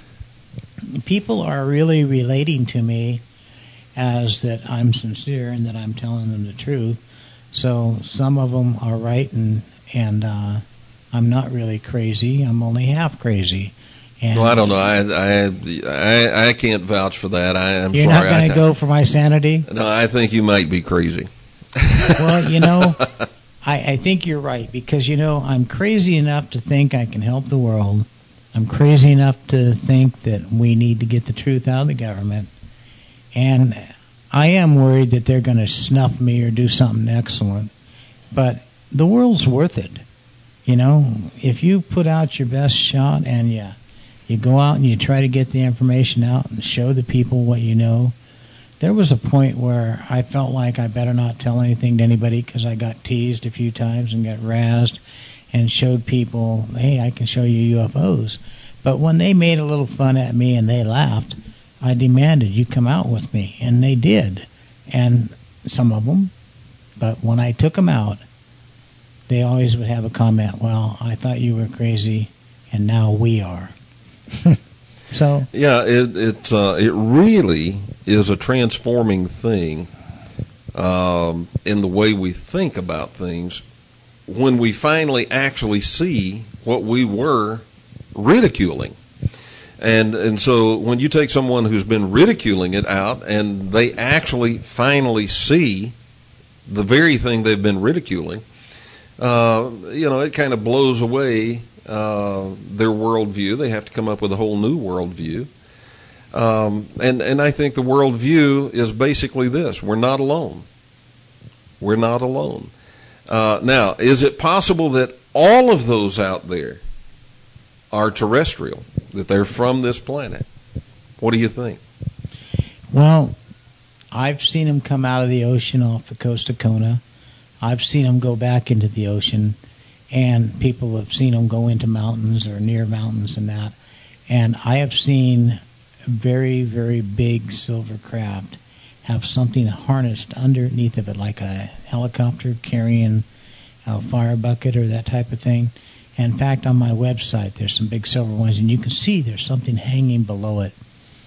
people are really relating to me as that I'm sincere and that I'm telling them the truth. So some of them are right, and and uh, I'm not really crazy. I'm only half crazy. And well, I don't know. I I I, I can't vouch for that. I, I'm you're sorry. You're not going to go for my sanity? No, I think you might be crazy. Well, you know, I, I think you're right, because, you know, I'm crazy enough to think I can help the world. I'm crazy enough to think that we need to get the truth out of the government. And I am worried that they're going to snuff me or do something excellent. But the world's worth it. You know, if you put out your best shot and you, you go out and you try to get the information out and show the people what you know. There was a point where I felt like I better not tell anything to anybody because I got teased a few times and got razzed. and showed people, hey, I can show you U F Os. But when they made a little fun at me and they laughed, I demanded you come out with me, and they did. And some of them, but when I took them out, they always would have a comment, well, I thought you were crazy, and now we are. So yeah, it it uh, it really is a transforming thing um, in the way we think about things when we finally actually see what we were ridiculing. And and so when you take someone who's been ridiculing it out and they actually finally see the very thing they've been ridiculing, uh, you know, it kind of blows away uh, their worldview. They have to come up with a whole new worldview. Um, and, and I think the worldview is basically this: we're not alone. We're not alone. Uh, now, is it possible that all of those out there are terrestrial, that they're from this planet? What do you think? Well, I've seen them come out of the ocean off the coast of Kona. I've seen them go back into the ocean, and people have seen them go into mountains or near mountains and that. And I have seen very, very big silver craft have something harnessed underneath of it, like a helicopter carrying a fire bucket or that type of thing. In fact, on my website, there's some big silver ones, and you can see there's something hanging below it.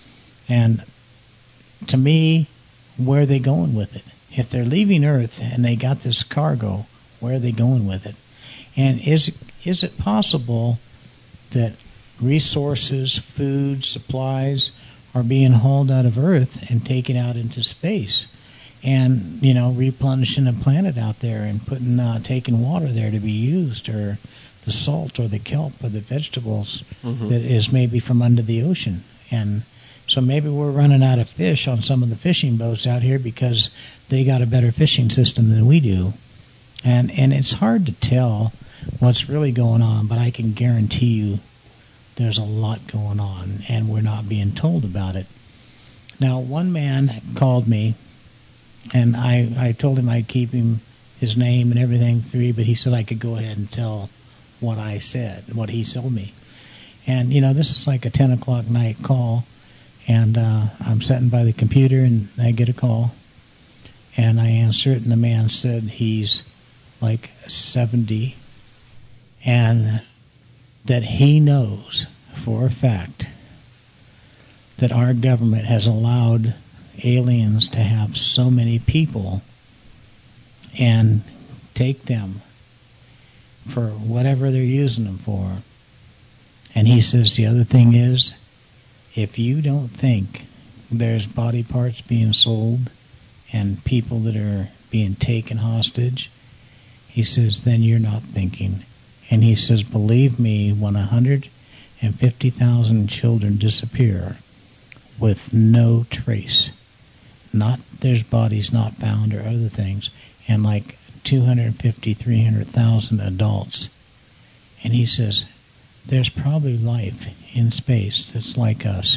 And to me, where are they going with it? If they're leaving Earth and they got this cargo, where are they going with it? And is is it possible that resources, food, supplies are being hauled out of Earth and taken out into space, and you know, replenishing a planet out there and putting uh, taking water there to be used, or the salt or the kelp or the vegetables mm-hmm. that is maybe from under the ocean? And so maybe we're running out of fish on some of the fishing boats out here because they got a better fishing system than we do. And and it's hard to tell what's really going on, but I can guarantee you there's a lot going on, and we're not being told about it. Now, one man called me, and I, I told him I'd keep him his name and everything free, but he said I could go ahead and tell what I said, what he told me. And, you know, this is like a ten o'clock night call, and uh, I'm sitting by the computer, and I get a call, and I answer it, and the man said he's like seventy, and that he knows for a fact that our government has allowed aliens to have so many people and take them for whatever they're using them for. And he says the other thing is, if you don't think there's body parts being sold and people that are being taken hostage, he says, then you're not thinking. And he says, believe me, when one hundred fifty thousand children disappear with no trace, not there's bodies not found or other things, and like two hundred fifty, three hundred thousand adults, and he says, there's probably life in space that's like us.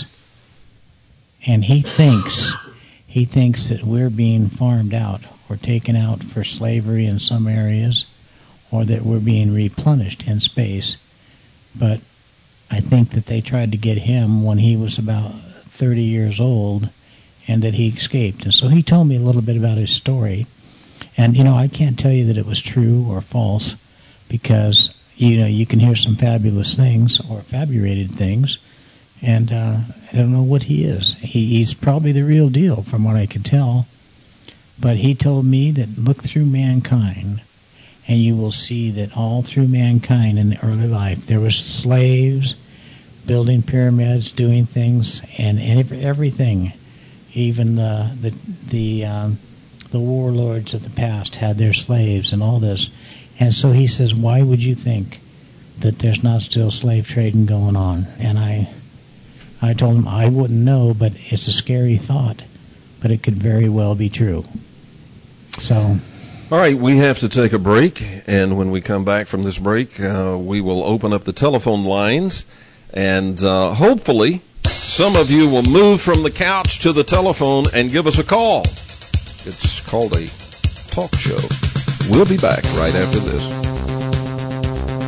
And he thinks, he thinks that we're being farmed out or taken out for slavery in some areas, or that we're being replenished in space. But I think that they tried to get him when he was about thirty years old, and that he escaped. And so he told me a little bit about his story. And, you know, I can't tell you that it was true or false, because, you know, you can hear some fabulous things or fabricated things, and uh, I don't know what he is. He, he's probably the real deal from what I can tell. But he told me that look through mankind, and you will see that all through mankind in the early life, there was slaves building pyramids, doing things, and, and everything. Even the the the, um, the warlords of the past had their slaves and all this. And so he says, why would you think that there's not still slave trading going on? And I, I told him I wouldn't know, but it's a scary thought, but it could very well be true. So... All right, we have to take a break, and when we come back from this break, uh, we will open up the telephone lines, and uh, hopefully some of you will move from the couch to the telephone and give us a call. It's called a talk show. We'll be back right after this.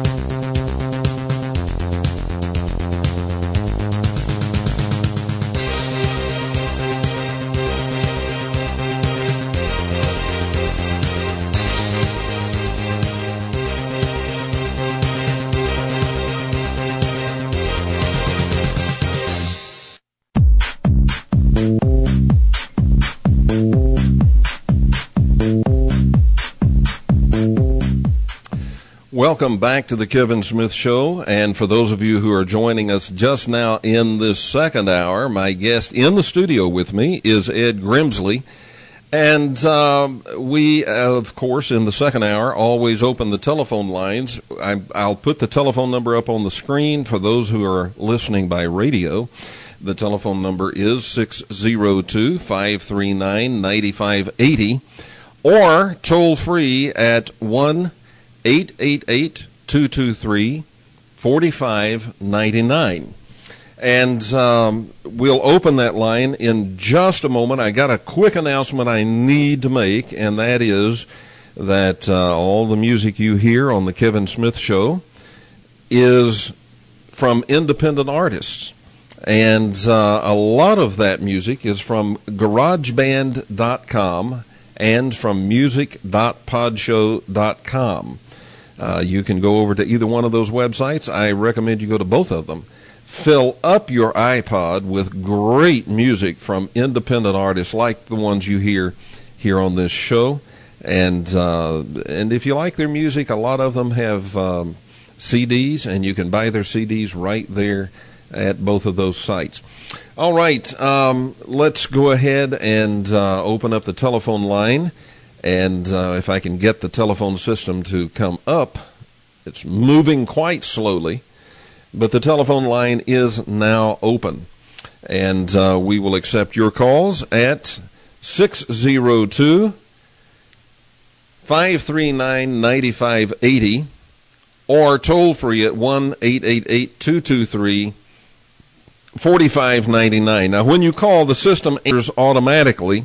Welcome back to the Kevin Smith Show. And for those of you who are joining us just now in this second hour, my guest in the studio with me is Ed Grimsley. And uh, we, of course, in the second hour, always open the telephone lines. I, I'll put the telephone number up on the screen for those who are listening by radio. The telephone number is six oh two, five three nine, nine five eight zero or toll free at one eight eight eight, two two three, four five nine nine. And um, we'll open that line in just a moment. I got a quick announcement I need to make, and that is that uh, all the music you hear on the Kevin Smith Show is from independent artists. And uh, a lot of that music is from garage band dot com and from music dot podshow dot com. Uh, you can go over to either one of those websites. I recommend you go to both of them. Fill up your iPod with great music from independent artists like the ones you hear here on this show. And uh, and if you like their music, a lot of them have um, C Ds, and you can buy their C Ds right there at both of those sites. All right, um, let's go ahead and uh, open up the telephone line. And uh, if I can get the telephone system to come up, it's moving quite slowly. But the telephone line is now open. And uh, we will accept your calls at six oh two, five three nine, nine five eight zero or toll free at one eight eight eight, two two three, four five nine nine. Now, when you call, the system answers automatically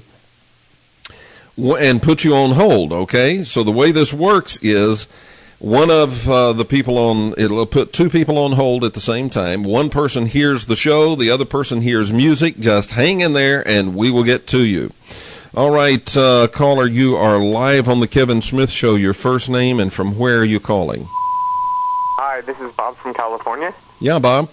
and put you on hold, okay? So the way this works is one of uh, the people on, it'll put two people on hold at the same time. One person hears the show, the other person hears music. Just hang in there and we will get to you. All right, uh, caller, you are live on the Kevin Smith Show. Your first name and from where are you calling? Hi, this is Bob from California. Yeah, Bob.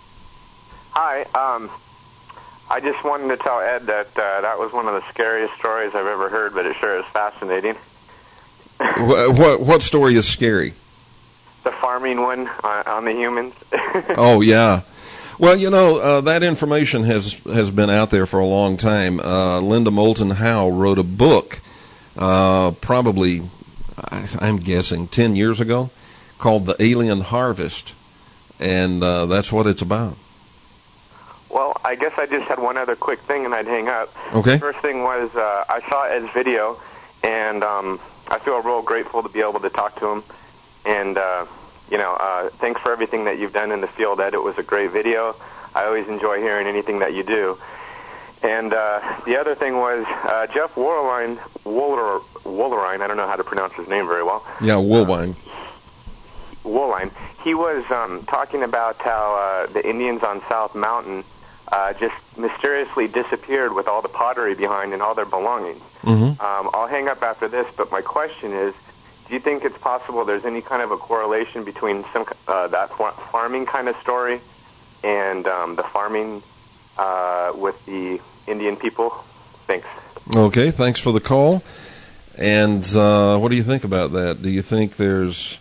Hi, um, I just wanted to tell Ed that uh, that was one of the scariest stories I've ever heard, but it sure is fascinating. what, what what story is scary? The farming one uh, on the humans. Oh, yeah. Well, you know, uh, that information has, has been out there for a long time. Uh, Linda Moulton Howe wrote a book, uh, probably, I'm guessing, ten years ago, called The Alien Harvest, and uh, that's what it's about. Well, I guess I just had one other quick thing, and I'd hang up. Okay. The first thing was uh, I saw Ed's video, and um, I feel real grateful to be able to talk to him. And, uh, you know, uh, thanks for everything that you've done in the field, Ed. It was a great video. I always enjoy hearing anything that you do. And uh, the other thing was uh, Jeff Woolrine, Wooler, Woolrine, I don't know how to pronounce his name very well. Yeah, Woolrine. Uh, Woolrine. He was um, talking about how uh, the Indians on South Mountain uh, just mysteriously disappeared with all the pottery behind and all their belongings. Mm-hmm. Um, I'll hang up after this, but my question is, do you think it's possible there's any kind of a correlation between some uh, that farming kind of story and um, the farming uh, with the Indian people? Thanks. Okay, thanks for the call. And uh, what do you think about that? Do you think there's...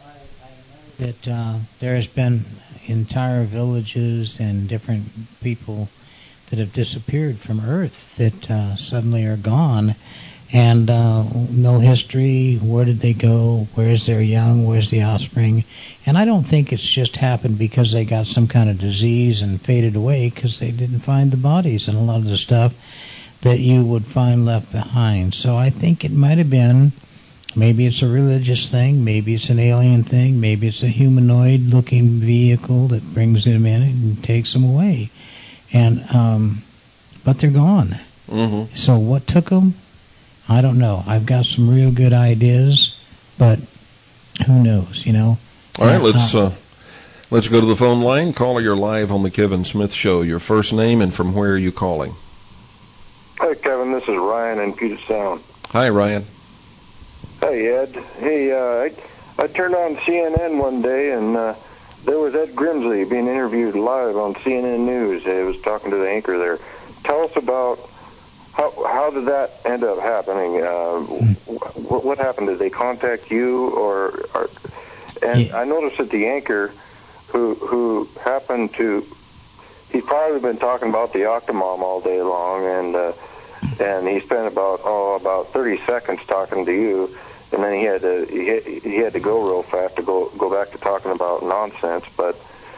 that uh, there has been entire villages and different people that have disappeared from Earth that uh, suddenly are gone, and uh, no history. Where did they go? Where's their young? Where's the offspring? And I don't think it's just happened because they got some kind of disease and faded away, because they didn't find the bodies and a lot of the stuff that you would find left behind. So I think it might have been, maybe it's a religious thing, maybe it's an alien thing, maybe it's a humanoid-looking vehicle that brings them in and takes them away. And um, but they're gone. Mm-hmm. So what took them? I don't know. I've got some real good ideas, but who knows, you know? All right, let's uh, let's go to the phone line. Caller, you're live on the Kevin Smith Show. Your first name and from where are you calling? Hi, Kevin. This is Ryan in Puget Sound. Hi, Ryan. Hey, Ed. Hey, uh, I, I turned on C N N one day, and uh, there was Ed Grimsley being interviewed live on C N N News. He was talking to the anchor there. Tell us about how how did that end up happening? Uh, what, what happened? Did they contact you, or, or And Yeah. I noticed that the anchor, who who happened to, he's probably been talking about the Octomom all day long, and uh, and he spent about oh about thirty seconds talking to you, and then he had to he, he had to go real fast to go go back to talking about nonsense. But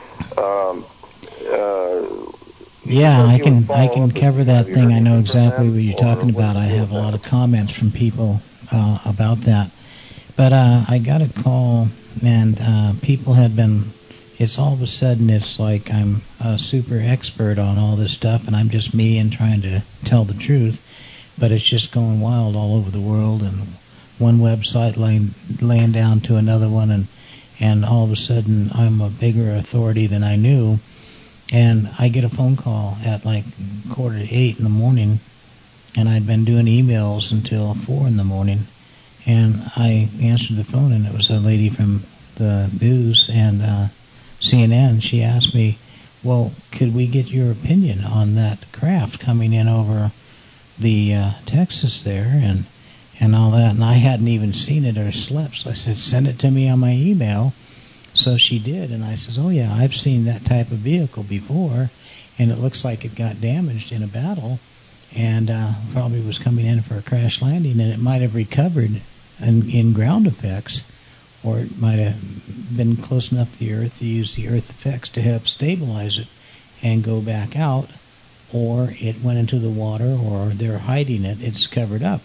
um, uh, Yeah, I you can would I follow can up with- cover that have you thing. heard I know anything from exactly them, what you're or talking what about. I do you have a do lot with of comments from people uh, about that. But uh, I got a call, and uh, people have been. It's all of a sudden, it's like I'm a super expert on all this stuff, and I'm just me and trying to tell the truth. But it's just going wild all over the world, and one website laying laying down to another one, and and all of a sudden I'm a bigger authority than I knew. And I get a phone call at like quarter to eight in the morning, and I'd been doing emails until four in the morning, and I answered the phone, and it was a lady from the news and uh, C N N. She asked me, well, could we get your opinion on that craft coming in over the uh, Texas there and and all that? And I hadn't even seen it or slept, so I said, send it to me on my email. So she did, and I says, oh yeah, I've seen that type of vehicle before, and it looks like it got damaged in a battle, and uh, probably was coming in for a crash landing, and it might have recovered in, in ground effects, or it might have been close enough to the earth to use the earth effects to help stabilize it and go back out, or it went into the water, or they're hiding it, it's covered up.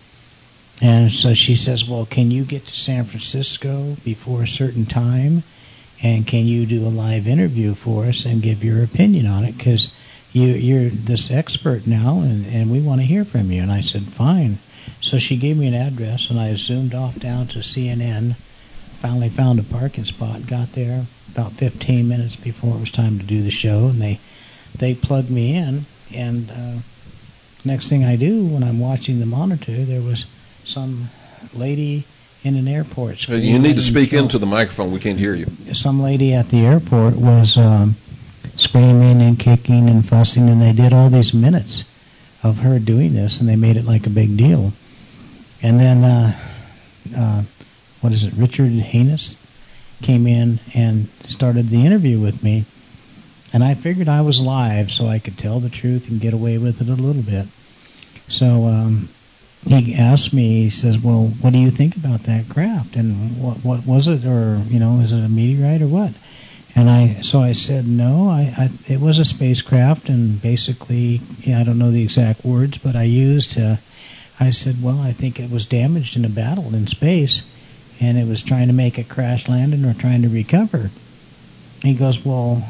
And so she says, well, can you get to San Francisco before a certain time? And can you do a live interview for us and give your opinion on it? Because you, you're this expert now, and, and we want to hear from you. And I said, fine. So she gave me an address, and I zoomed off down to C N N, finally found a parking spot, got there about fifteen minutes before it was time to do the show, and they, they plugged me in. And uh, next thing I do, when I'm watching the monitor, there was some lady in an airport. You need to speak into the microphone. We can't hear you. Some lady at the airport was um, screaming and kicking and fussing, and they did all these minutes of her doing this, and they made it like a big deal. And then, uh, uh, what is it, Richard Haynes came in and started the interview with me, and I figured I was live so I could tell the truth and get away with it a little bit. So, um... he asked me, he says, well, what do you think about that craft? And what what was it? Or, you know, is it a meteorite or what? And I, so I said, no, I, I it was a spacecraft, and basically, yeah, I don't know the exact words, but I used, uh, I said, well, I think it was damaged in a battle in space, and it was trying to make a crash landing or trying to recover. He goes, well,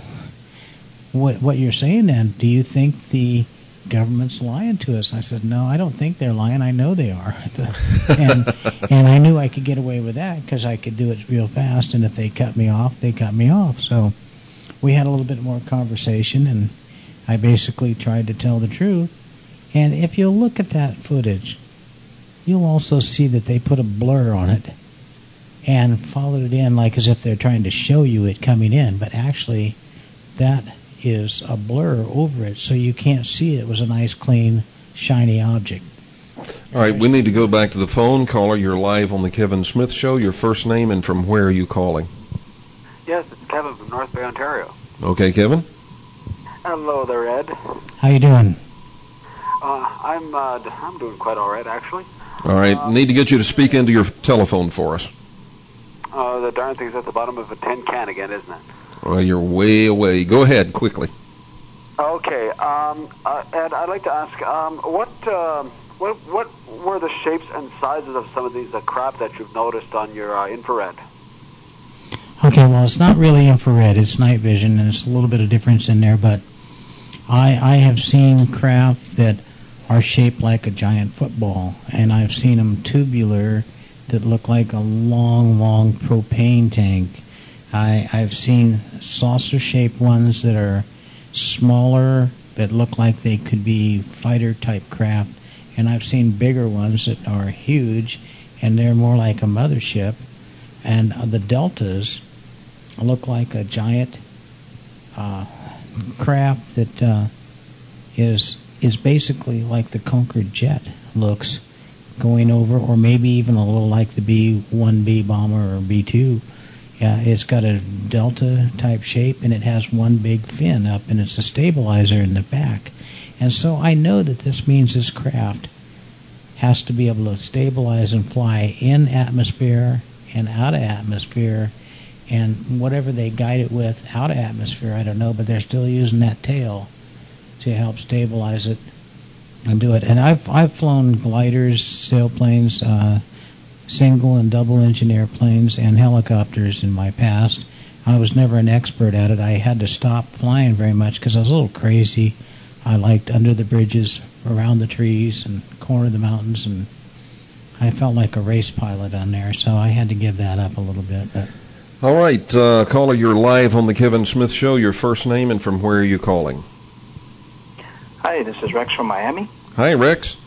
what what you're saying then, do you think the government's lying to us? I said, no, I don't think they're lying. I know they are. and and I knew I could get away with that because I could do it real fast, and if they cut me off, they cut me off. So we had a little bit more conversation, and I basically tried to tell the truth. And if you look at that footage, you'll also see that they put a blur on it and followed it in like as if they're trying to show you it coming in, but actually that is a blur over it, so you can't see it. It was a nice, clean, shiny object. All right, we need to go back to the phone. Caller, you're live on the Kevin Smith Show. Your first name and from where are you calling? Yes, it's Kevin from North Bay, Ontario. Okay, Kevin. Hello there, Ed. How you doing? Uh, I'm uh, I'm doing quite all right, actually. All right, Uh, need to get you to speak into your telephone for us. Uh, the darn thing's at the bottom of a tin can again, isn't it? Well, you're way away. Go ahead, quickly. Okay, um, uh, Ed, I'd like to ask, um, what, um what, what were the shapes and sizes of some of these uh, craft that you've noticed on your uh, infrared? Okay, well, it's not really infrared. It's night vision, and it's a little bit of difference in there, but I, I have seen craft that are shaped like a giant football, and I've seen them tubular that look like a long, long propane tank. I, I've seen saucer-shaped ones that are smaller, that look like they could be fighter-type craft, and I've seen bigger ones that are huge, and they're more like a mothership. And uh, the deltas look like a giant uh, craft that uh, is is basically like the Concorde jet looks going over, or maybe even a little like the B one B bomber or B two. Yeah, it's got a delta type shape, and it has one big fin up, and it's a stabilizer in the back. And so I know that this means this craft has to be able to stabilize and fly in atmosphere and out of atmosphere, and whatever they guide it with out of atmosphere, I don't know, but they're still using that tail to help stabilize it and do it. And I've I've flown gliders, sailplanes, uh, single and double engine airplanes, and helicopters in my past. I was never an expert at it. I had to stop flying very much because I was a little crazy. I liked under the bridges, around the trees, and corner of the mountains, and I felt like a race pilot on there, so I had to give that up a little bit. But all right, uh, caller, you're live on the Kevin Smith Show. Your first name and from where are you calling? Hi, this is Rex from Miami. Hi, Rex.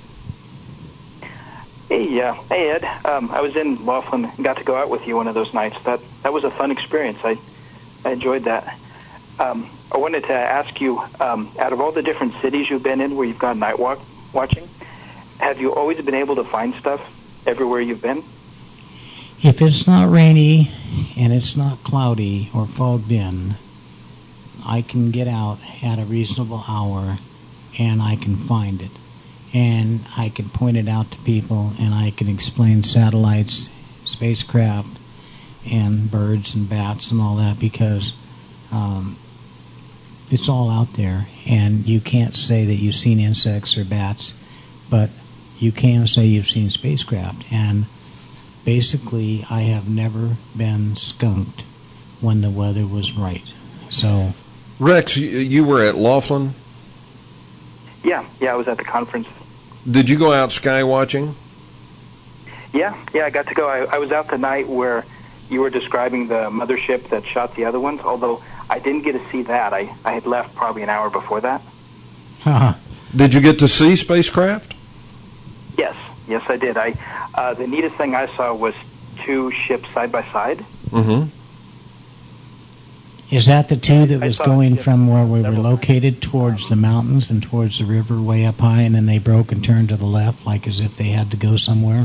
Hey, uh, hey Ed. Um, I was in Laughlin and got to go out with you one of those nights. That that was a fun experience. I I enjoyed that. Um, I wanted to ask you, um, out of all the different cities you've been in where you've gone night walk watching, have you always been able to find stuff everywhere you've been? If it's not rainy and it's not cloudy or fogged in, I can get out at a reasonable hour and I can find it. And I can point it out to people, and I can explain satellites, spacecraft, and birds and bats and all that, because um, it's all out there. And you can't say that you've seen insects or bats, but you can say you've seen spacecraft. And basically, I have never been skunked when the weather was right. So, Rex, you, you were at Laughlin? Yeah, yeah, I was at the conference. Did you go out sky watching? Yeah, yeah, I got to go. I, I was out the night where you were describing the mothership that shot the other ones, although I didn't get to see that. I, I had left probably an hour before that. Huh. Did you get to see spacecraft? Yes, yes, I did. I uh, the neatest thing I saw was two ships side by side. Mm-hmm. Is that the two that was going it, from where we were several located towards the mountains and towards the river way up high, and then they broke and turned to the left like as if they had to go somewhere?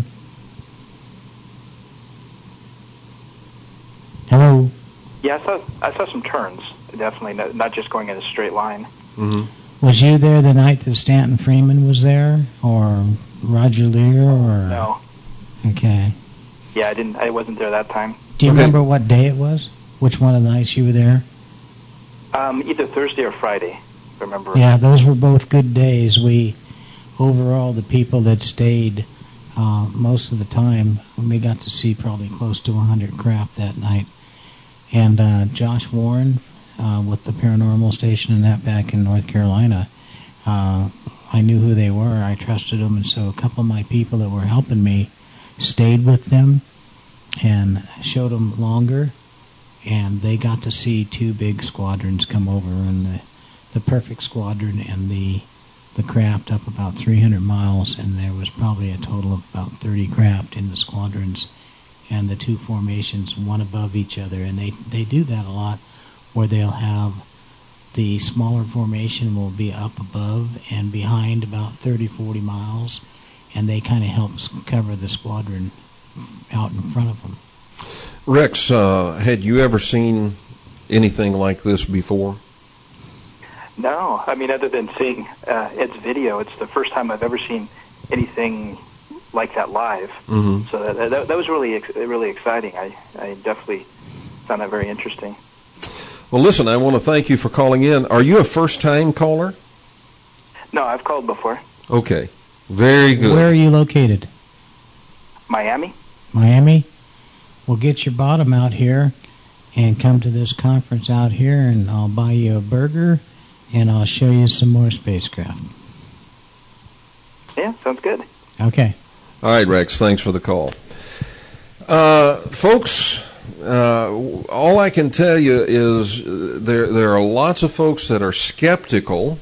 Hello? Yeah, I saw I saw some turns, definitely, not, not just going in a straight line. Mm-hmm. Was you there the night that Stanton Freeman was there, or Roger Lear, or? No. Okay. Yeah, I didn't. I wasn't there that time. Do you Okay. remember what day it was? Which one of the nights you were there? Um, either Thursday or Friday, if I remember. Yeah, those were both good days. We, overall, the people that stayed uh, most of the time, we got to see probably close to one hundred craft that night. And uh, Josh Warren, uh, with the Paranormal Station and that back in North Carolina, uh, I knew who they were. I trusted them, and so a couple of my people that were helping me stayed with them and showed them longer. And they got to see two big squadrons come over, and the, the perfect squadron and the the craft up about three hundred miles, and there was probably a total of about thirty craft in the squadrons, and the two formations, one above each other. And they, they do that a lot, where they'll have the smaller formation will be up above and behind about thirty, forty miles, and they kind of help cover the squadron out in front of them. Rex, uh, had you ever seen anything like this before? No, I mean, other than seeing uh, Ed's video, it's the first time I've ever seen anything like that live. Mm-hmm. So that, that, that was really, ex- really exciting. I, I definitely found that very interesting. Well, listen, I want to thank you for calling in. Are you a first-time caller? No, I've called before. Okay, very good. Where are you located? Miami? Miami? Well, get your bottom out here and come to this conference out here, and I'll buy you a burger, and I'll show you some more spacecraft. Yeah, sounds good. Okay. All right, Rex, thanks for the call. Uh, folks, uh, all I can tell you is there there are lots of folks that are skeptical,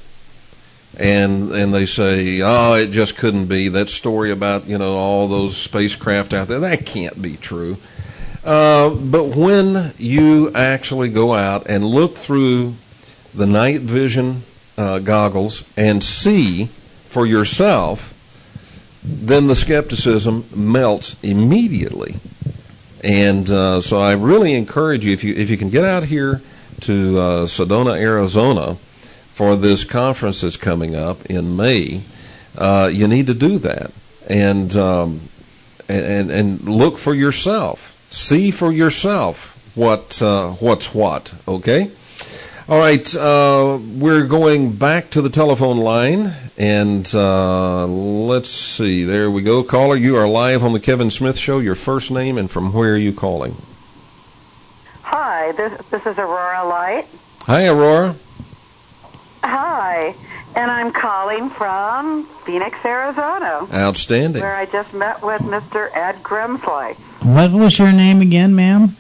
and and they say, oh, it just couldn't be. That story about, you know, all those spacecraft out there, that can't be true. Uh, but when you actually go out and look through the night vision uh, goggles and see for yourself, then the skepticism melts immediately. And uh, so I really encourage you, if you if you can get out here to uh, Sedona, Arizona, for this conference that's coming up in May, uh, you need to do that. And, um, and and look for yourself. See for yourself what uh, what's what, okay? All right, uh, we're going back to the telephone line, and uh, let's see. There we go. Caller, you are live on the Kevin Smith Show. Your first name and from where are you calling? Hi, this this is Aurora Light. Hi, Aurora. Hi, and I'm calling from Phoenix, Arizona. Outstanding. Where I just met with Mister Ed Grimsley. What was your name again, ma'am?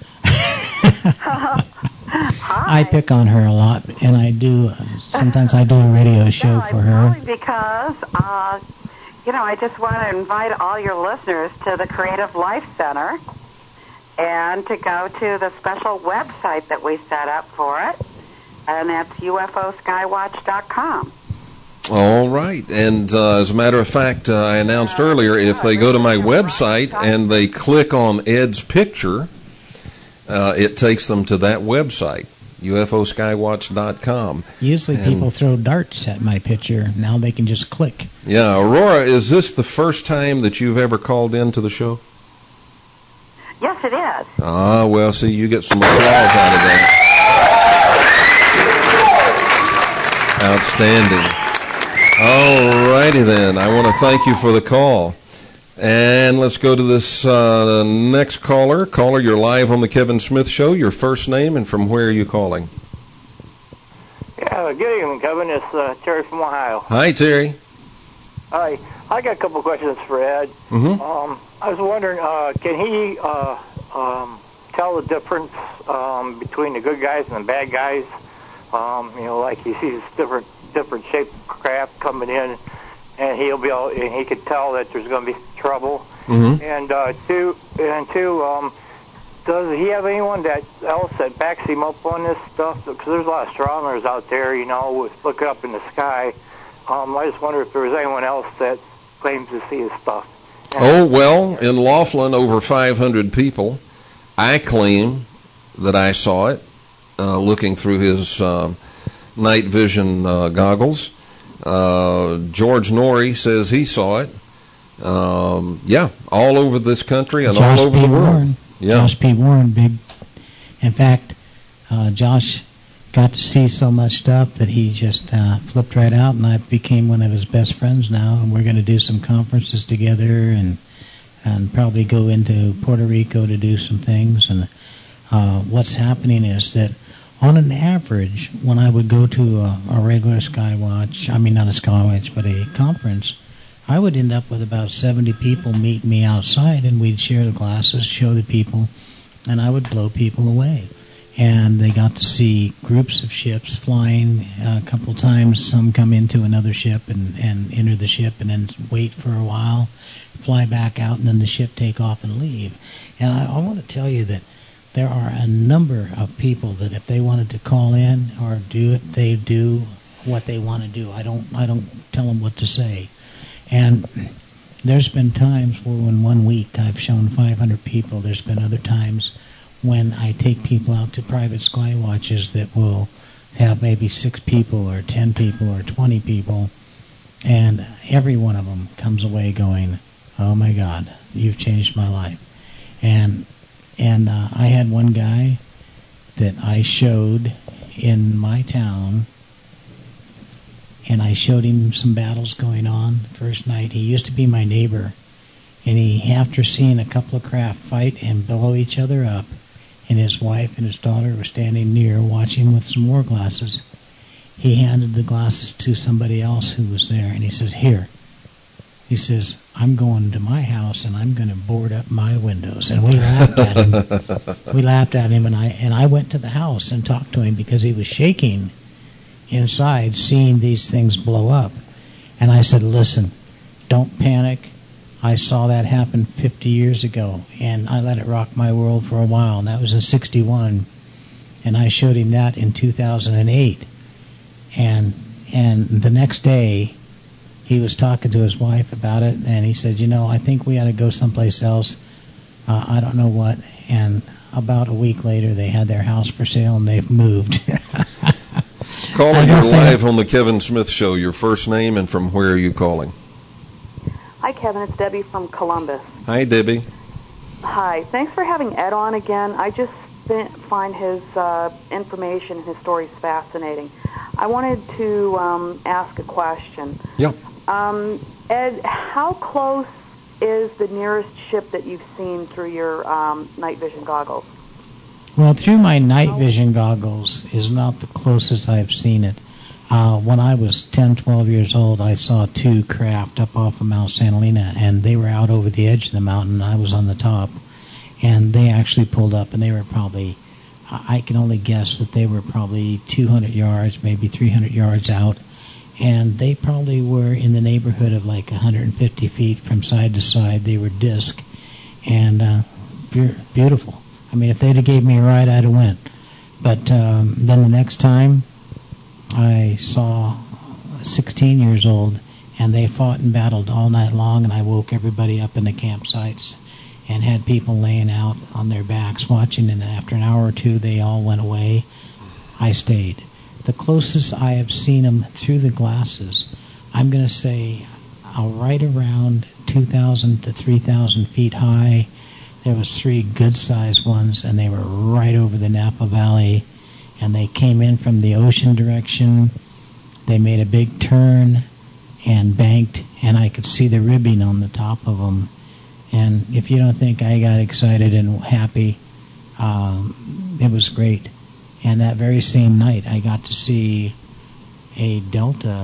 I pick on her a lot, and I do. Uh, sometimes I do a radio show no, for her. Probably because, uh, you know, I just want to invite all your listeners to the Creative Life Center and to go to the special website that we set up for it, and that's U F O skywatch dot com. All right. And uh, as a matter of fact, uh, I announced uh, earlier, if they go to my website and they click on Ed's picture, uh, it takes them to that website, U F O skywatch dot com. Usually and, people throw darts at my picture. Now they can just click. Yeah. Aurora, is this the first time that you've ever called into the show? Yes, it is. Ah, well, see, you get some applause out of that. Outstanding. All righty then. I want to thank you for the call. And let's go to this uh, next caller. Caller, you're live on the Kevin Smith Show. Your first name and from where are you calling? Yeah, good evening, Kevin. It's uh, Terry from Ohio. Hi, Terry. Hi. I got a couple questions for Ed. Mm-hmm. Um, I was wondering, uh, can he uh, um, tell the difference um, between the good guys and the bad guys? Um, you know, like he sees different different shaped craft coming in, and he'll be able, and he could tell that there's going to be trouble. Mm-hmm. And uh, two, and two, um, does he have anyone that else that backs him up on this stuff? Because there's a lot of astronomers out there, you know, with looking up in the sky. Um, I just wonder if there was anyone else that claims to see his stuff. And oh, well, in Laughlin, over five hundred people. I claim that I saw it, uh, looking through his um, night vision uh, goggles. Uh, George Norrie says he saw it. Um, yeah, all over this country and Josh all over P. the world. Warren. Yeah. Josh P. Warren, big. In fact, uh, Josh got to see so much stuff that he just uh, flipped right out, and I became one of his best friends now. And we're going to do some conferences together, and and probably go into Puerto Rico to do some things. And uh, what's happening is that, on an average, when I would go to a, a regular Skywatch, I mean not a Skywatch, but a conference, I would end up with about seventy people meet me outside, and we'd share the glasses, show the people, and I would blow people away. And they got to see groups of ships flying uh, a couple times. Some come into another ship and, and enter the ship and then wait for a while, fly back out, and then the ship take off and leave. And I, I want to tell you that there are a number of people that if they wanted to call in or do it, they do what they want to do. I don't I don't tell them what to say. And there's been times where in one week I've shown five hundred people. There's been other times when I take people out to private Skywatches that will have maybe six people or ten people or twenty people, and every one of them comes away going, oh my God, you've changed my life. And and uh, I had one guy that I showed in my town, and I showed him some battles going on the first night. He used to be my neighbor, and he, after seeing a couple of craft fight and blow each other up, and his wife and his daughter were standing near watching with some more glasses, he handed the glasses to somebody else who was there, and he says, here. He says, I'm going to my house, and I'm going to board up my windows. And we laughed at him. We laughed at him, and I and I went to the house and talked to him because he was shaking inside seeing these things blow up. And I said, listen, don't panic. I saw that happen fifty years ago, and I let it rock my world for a while, and that was in sixty-one. And I showed him that in two thousand eight. And and the next day, he was talking to his wife about it, and he said, you know, I think we ought to go someplace else. Uh, I don't know what. and about a week later they had their house for sale and they've moved. Calling you live on the Kevin Smith Show. Your first name and from where are you calling? Hi, Kevin. It's Debbie from Columbus. Hi, Debbie. Hi. Thanks for having Ed on again. I just find his uh, information and his stories fascinating. I wanted to um, ask a question. Yeah. Um, Ed, how close is the nearest ship that you've seen through your um, night vision goggles? Well, through my night vision goggles is not the closest I've seen it. Uh, when I was ten, twelve years old, I saw two craft up off of Mount Santa Helena, and they were out over the edge of the mountain, and I was on the top. And they actually pulled up, and they were probably, I can only guess that they were probably two hundred yards, maybe three hundred yards out. And they probably were in the neighborhood of like one hundred fifty feet from side to side. They were disc and uh, be- beautiful. I mean, if they'd have gave me a ride, I'd have went. But um, then the next time, I saw sixteen years old, and they fought and battled all night long, and I woke everybody up in the campsites and had people laying out on their backs watching, and after an hour or two, they all went away. I stayed. The closest I have seen them through the glasses, I'm going to say uh, right around two thousand to three thousand feet high. There was three good-sized ones, and they were right over the Napa Valley, and they came in from the ocean direction. They made a big turn and banked, and I could see the ribbing on the top of them. And if you don't think I got excited and happy, um, it was great. And that very same night, I got to see a Delta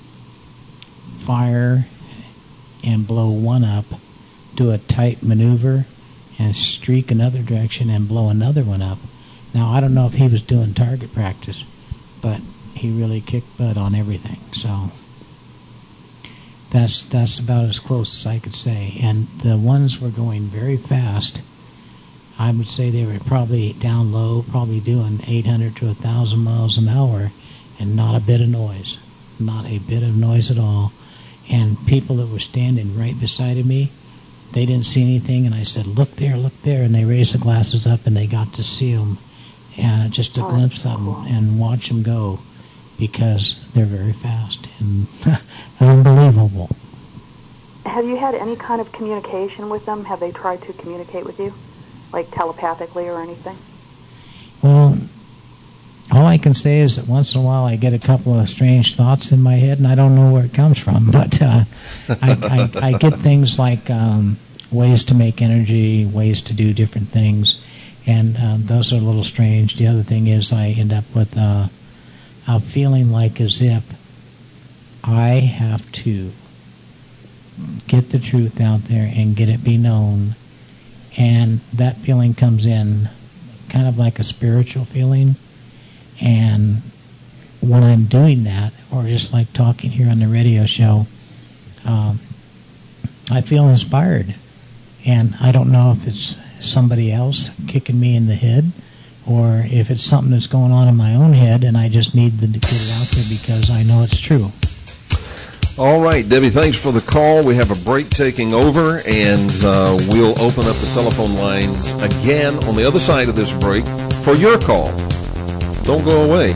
fire and blow one up, do a tight maneuver, and streak another direction and blow another one up. Now, I don't know if he was doing target practice, but he really kicked butt on everything. So that's that's about as close as I could say. And the ones were going very fast. I would say they were probably down low, probably doing eight hundred to one thousand miles an hour, and not a bit of noise. Not a bit of noise at all. And people that were standing right beside of me, they didn't see anything, and I said, look there, look there, and they raised the glasses up, and they got to see them, uh, just a oh, glimpse of them, and watch them go, because they're very fast and unbelievable. Have you had any kind of communication with them? Have they tried to communicate with you, like telepathically or anything? Well, all I can say is that once in a while I get a couple of strange thoughts in my head, and I don't know where it comes from. But uh, I, I, I get things like um, ways to make energy, ways to do different things, and uh, those are a little strange. The other thing is I end up with uh, a feeling like as if I have to get the truth out there and get it be known, and that feeling comes in kind of like a spiritual feeling. And when I'm doing that, or just like talking here on the radio show, um, I feel inspired. And I don't know if it's somebody else kicking me in the head, or if it's something that's going on in my own head, and I just need to get it out there because I know it's true. All right, Debbie, thanks for the call. We have a break taking over, and uh, we'll open up the telephone lines again on the other side of this break for your call. Don't go away.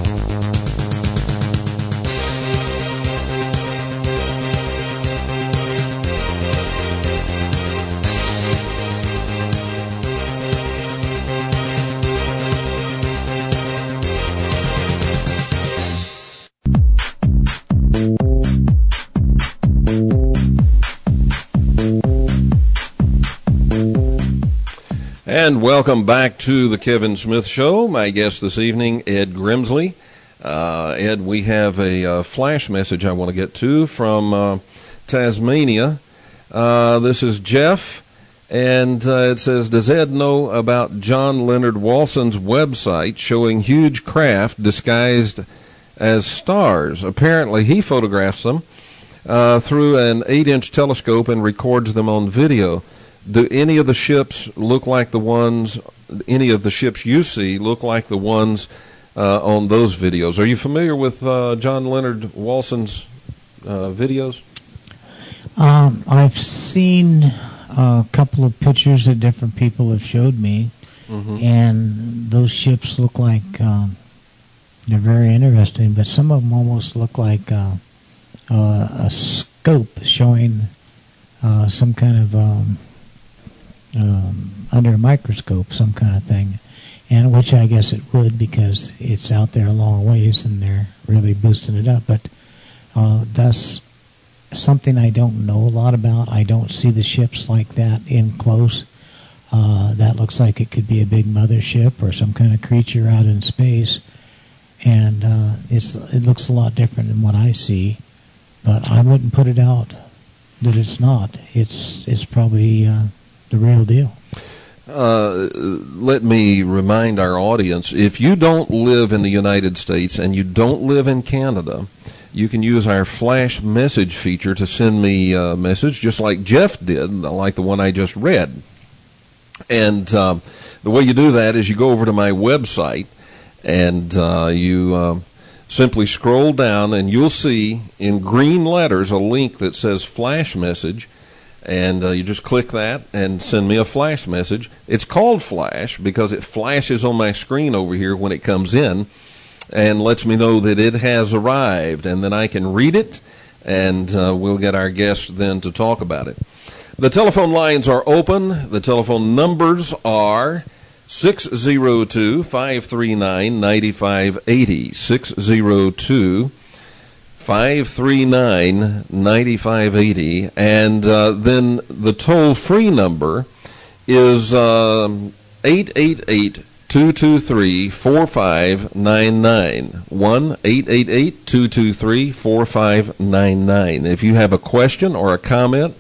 And welcome back to the Kevin Smith Show. My guest this evening, Ed Grimsley. Uh, Ed, we have a uh, flash message I want to get to from uh, Tasmania. Uh, this is Jeff, and uh, it says, does Ed know about John Leonard Walson's website showing huge craft disguised as stars? Apparently, he photographs them uh, through an eight-inch telescope and records them on video. Do any of the ships look like the ones, any of the ships you see look like the ones uh, on those videos? Are you familiar with uh, John Leonard Walson's uh, videos? Um, I've seen a couple of pictures that different people have showed me, Mm-hmm. And those ships look like um, they're very interesting, but some of them almost look like uh, uh, a scope showing uh, some kind of um, um, under a microscope, some kind of thing, and which I guess it would because it's out there a long ways and they're really boosting it up. But uh, that's something I don't know a lot about. I don't see the ships like that in close. Uh, that looks like it could be a big mothership or some kind of creature out in space, and uh, it's it looks a lot different than what I see. But I wouldn't put it out that it's not. It's it's probably uh, the real deal. Uh, let me remind our audience, if you don't live in the United States and you don't live in Canada, you can use our flash message feature to send me a message, just like Jeff did, like the one I just read. And uh, the way you do that is you go over to my website and uh, you uh, simply scroll down and you'll see in green letters a link that says flash message. And uh, you just click that and send me a flash message. It's called flash because it flashes on my screen over here when it comes in and lets me know that it has arrived. And then I can read it, and uh, we'll get our guest then to talk about it. The telephone lines are open. The telephone numbers are six oh two, five three nine, nine five eight oh, six oh two, five three nine, nine five eight oh, and uh, then the toll-free number is um, eight eight eight, two two three, four five nine nine, one eight eight eight, two two three, four five nine nine. If you have a question or a comment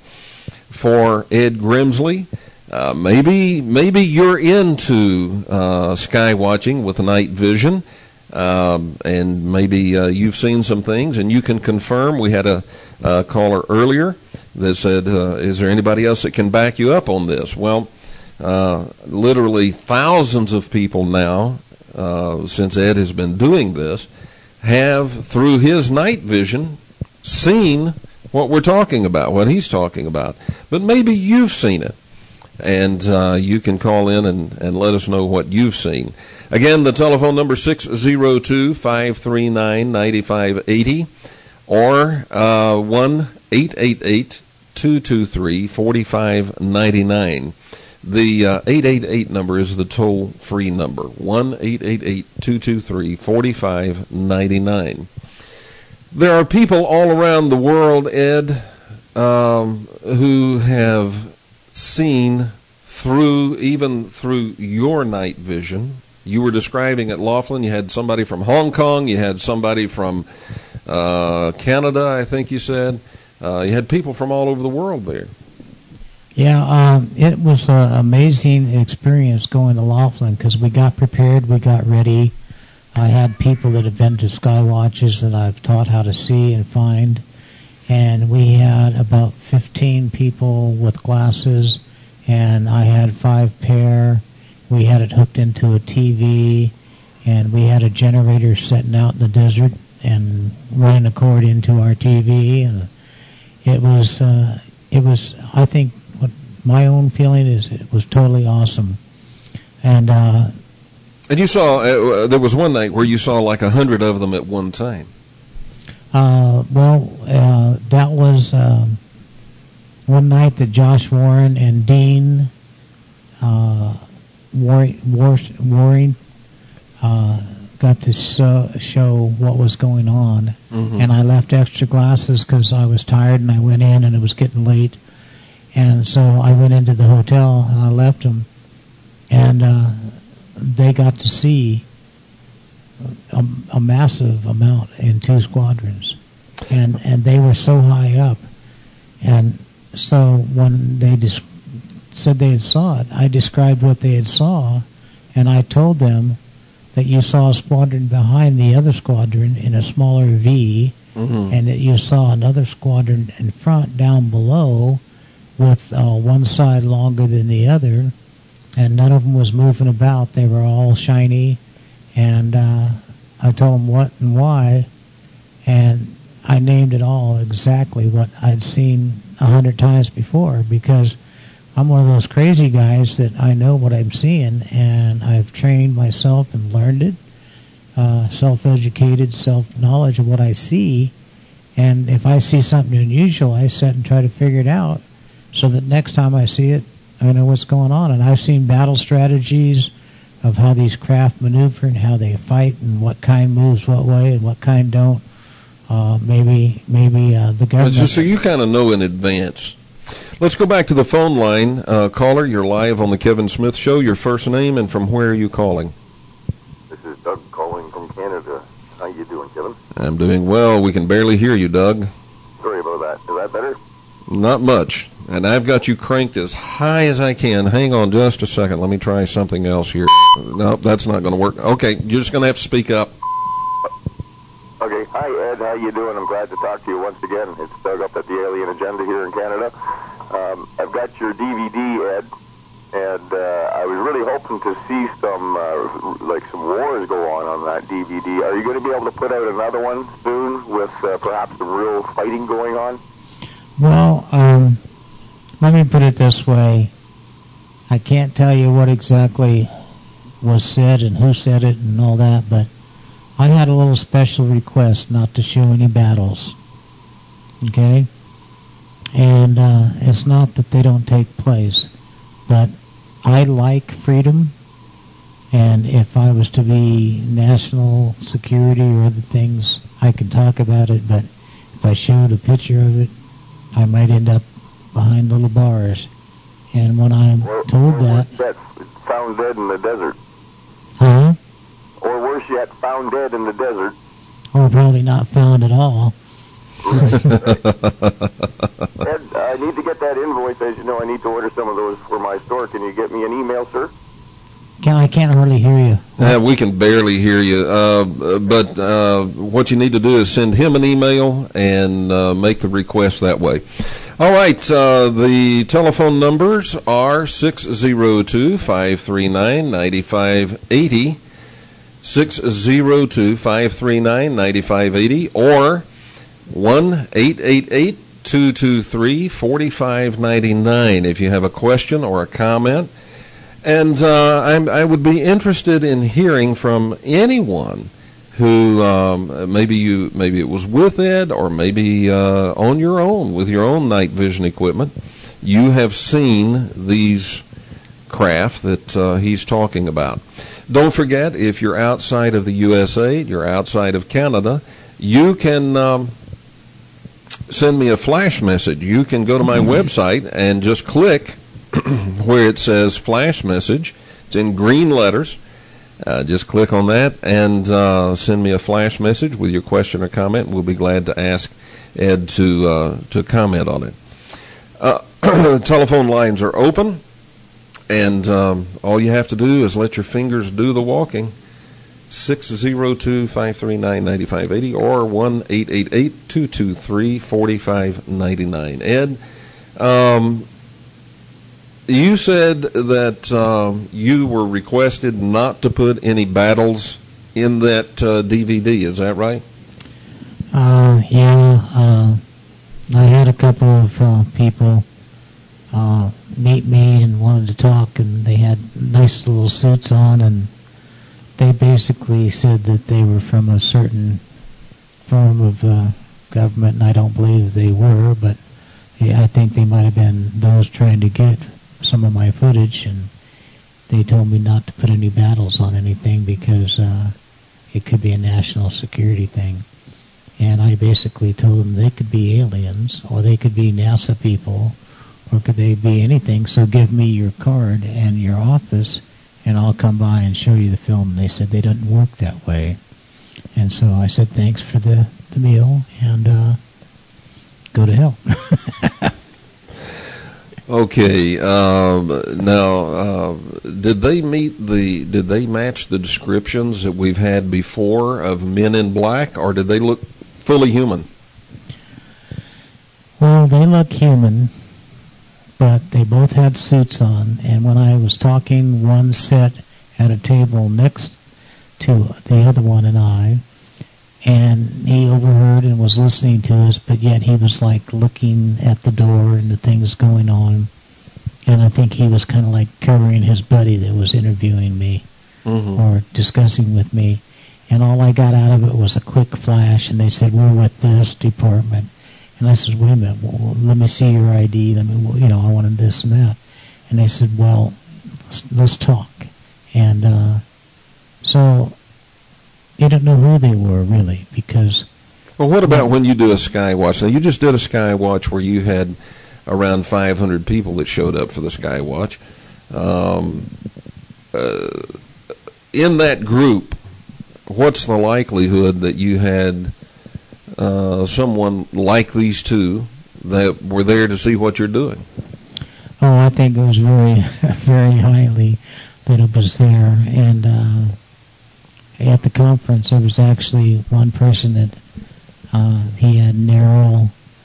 for Ed Grimsley, uh, maybe maybe you're into uh, sky watching with night vision, um, and maybe uh, you've seen some things and you can confirm. We had a, a caller earlier that said, uh, is there anybody else that can back you up on this? Well, uh, literally thousands of people now, uh, since Ed has been doing this, have, through his night vision, seen what we're talking about, what he's talking about. But maybe you've seen it, and uh, you can call in and, and let us know what you've seen. Again, the telephone number six oh two, five three nine, nine five eight oh or uh, one eight eight eight, two two three, four five nine nine. The uh, eight eight eight number is the toll-free number, one eight eight eight, two two three, four five nine nine. There are people all around the world, Ed, um, who have seen through, even through your night vision. You were describing at Laughlin, you had somebody from Hong Kong, you had somebody from uh, Canada, I think you said. Uh, you had people from all over the world there. Yeah, um, it was an amazing experience going to Laughlin because we got prepared, we got ready. I had people that have been to Skywatches that I've taught how to see and find, and we had about fifteen people with glasses, and I had five pair. We had it hooked into a T V, and we had a generator sitting out in the desert and running a cord into our T V, and it was, uh, it was. I think what my own feeling is, it was totally awesome, and. Uh, And you saw, uh, there was one night where you saw like a hundred of them at one time. Uh, well, uh, that was um, one night that Josh Warren and Dean uh, War- War- Warring uh, got to show, show what was going on. Mm-hmm. And I left extra glasses because I was tired, and I went in, and it was getting late. And so I went into the hotel, and I left them. And... Uh, they got to see a, a massive amount in two squadrons, and and they were so high up, and so when they dis- said they had saw it, I described what they had saw, and I told them that you saw a squadron behind the other squadron in a smaller V, mm-hmm. and that you saw another squadron in front down below with uh, one side longer than the other. And none of them was moving about. They were all shiny. And uh, I told them what and why. And I named it all exactly what I'd seen a hundred times before. Because I'm one of those crazy guys that I know what I'm seeing, and I've trained myself and learned it, uh, self-educated, self-knowledge of what I see. And if I see something unusual, I sit and try to figure it out so that next time I see it, I know what's going on. And I've seen battle strategies of how these craft maneuver and how they fight and what kind moves what way and what kind don't. Uh, maybe maybe uh, the government... So, so you kind of know in advance. Let's go back to the phone line. Uh, caller, you're live on the Kevin Smith Show. Your first name and from where are you calling? This is Doug calling from Canada. How you doing, Kevin? I'm doing well. We can barely hear you, Doug. Sorry about that. Is that better? Not much. And I've got you cranked as high as I can. Hang on just a second. Let me try something else here. No, that's not going to work. Okay, you're just going to have to speak up. Okay. Hi, Ed. How you doing? I'm glad to talk to you once again. It's Doug up at the Alien Agenda here in Canada. Um, I've got your D V D, Ed, and uh, I was really hoping to see some, uh, like, some wars go on on that D V D. Are you going to be able to put out another one soon with uh, perhaps some real fighting going on? Well, um, let me put it this way. I can't tell you what exactly was said and who said it and all that, but I had a little special request not to show any battles. Okay? And uh, it's not that they don't take place, but I like freedom, and if I was to be national security or other things, I could talk about it, but if I showed a picture of it, I might end up behind little bars. And when I'm or, told or that... that found dead in the desert. Huh? Or worse yet, found dead in the desert. Or probably not found at all. Right. Ed, I need to get that invoice. As you know, I need to order some of those for my store. Can you get me an email, sir? Can, I can't hardly hear you. Uh, we can barely hear you. Uh, but uh, what you need to do is send him an email and uh, make the request that way. All right. Uh, the telephone numbers are six oh two, five three nine, nine five eight oh, six oh two, five three nine, nine five eight oh, or one eight eight eight, two two three, four five nine nine if you have a question or a comment. And uh, I'm, I would be interested in hearing from anyone who um, maybe you maybe it was with Ed or maybe uh, on your own with your own night vision equipment. You have seen these craft that uh, he's talking about. Don't forget, if you're outside of the U S A, you're outside of Canada, you can um, send me a flash message. You can go to my website and just click where it says flash message. It's in green letters. Uh, just click on that and uh, send me a flash message with your question or comment. We'll be glad to ask Ed to uh, to comment on it. Uh, telephone lines are open, and um, all you have to do is let your fingers do the walking. six oh two, five three nine, nine five eight oh or one eight eight eight, two two three, four five nine nine. Ed, um, you said that um, you were requested not to put any battles in that uh, D V D. Is that right? Uh, yeah. Uh, I had a couple of uh, people uh, meet me and wanted to talk, and they had nice little suits on, and they basically said that they were from a certain form of uh, government, and I don't believe they were, but yeah, I think they might have been those trying to get some of my footage, and they told me not to put any battles on anything because uh, it could be a national security thing. And I basically told them they could be aliens, or they could be NASA people, or could they be anything, so give me your card and your office, and I'll come by and show you the film. And they said they didn't work that way. And so I said, thanks for the, the meal, and uh, go to hell. Okay. Um, now, uh, did they meet the? Did they match the descriptions that we've had before of Men in Black, or did they look fully human? Well, they look human, but they both had suits on. And when I was talking, one sat at a table next to the other one and I, and he overheard and was listening to us, but yet he was like looking at the door and the things going on. and I think he was kind of like covering his buddy that was interviewing me mm-hmm. or discussing with me. And all I got out of it was a quick flash, and they said, we're with this department. And I said, wait a minute, well, let me see your I D. Let me, well, you know, I wanted this and that. And they said, well, let's, let's talk. And uh, so you don't know who they were, really, because... Well, what about when you do a Skywatch? Now, you just did a Skywatch where you had around five hundred people that showed up for the Skywatch. Um, uh, in that group, what's the likelihood that you had uh, someone like these two that were there to see what you're doing? Oh, I think it was very, very highly that it was there. And uh, at the conference, there was actually one person that uh, he had narrow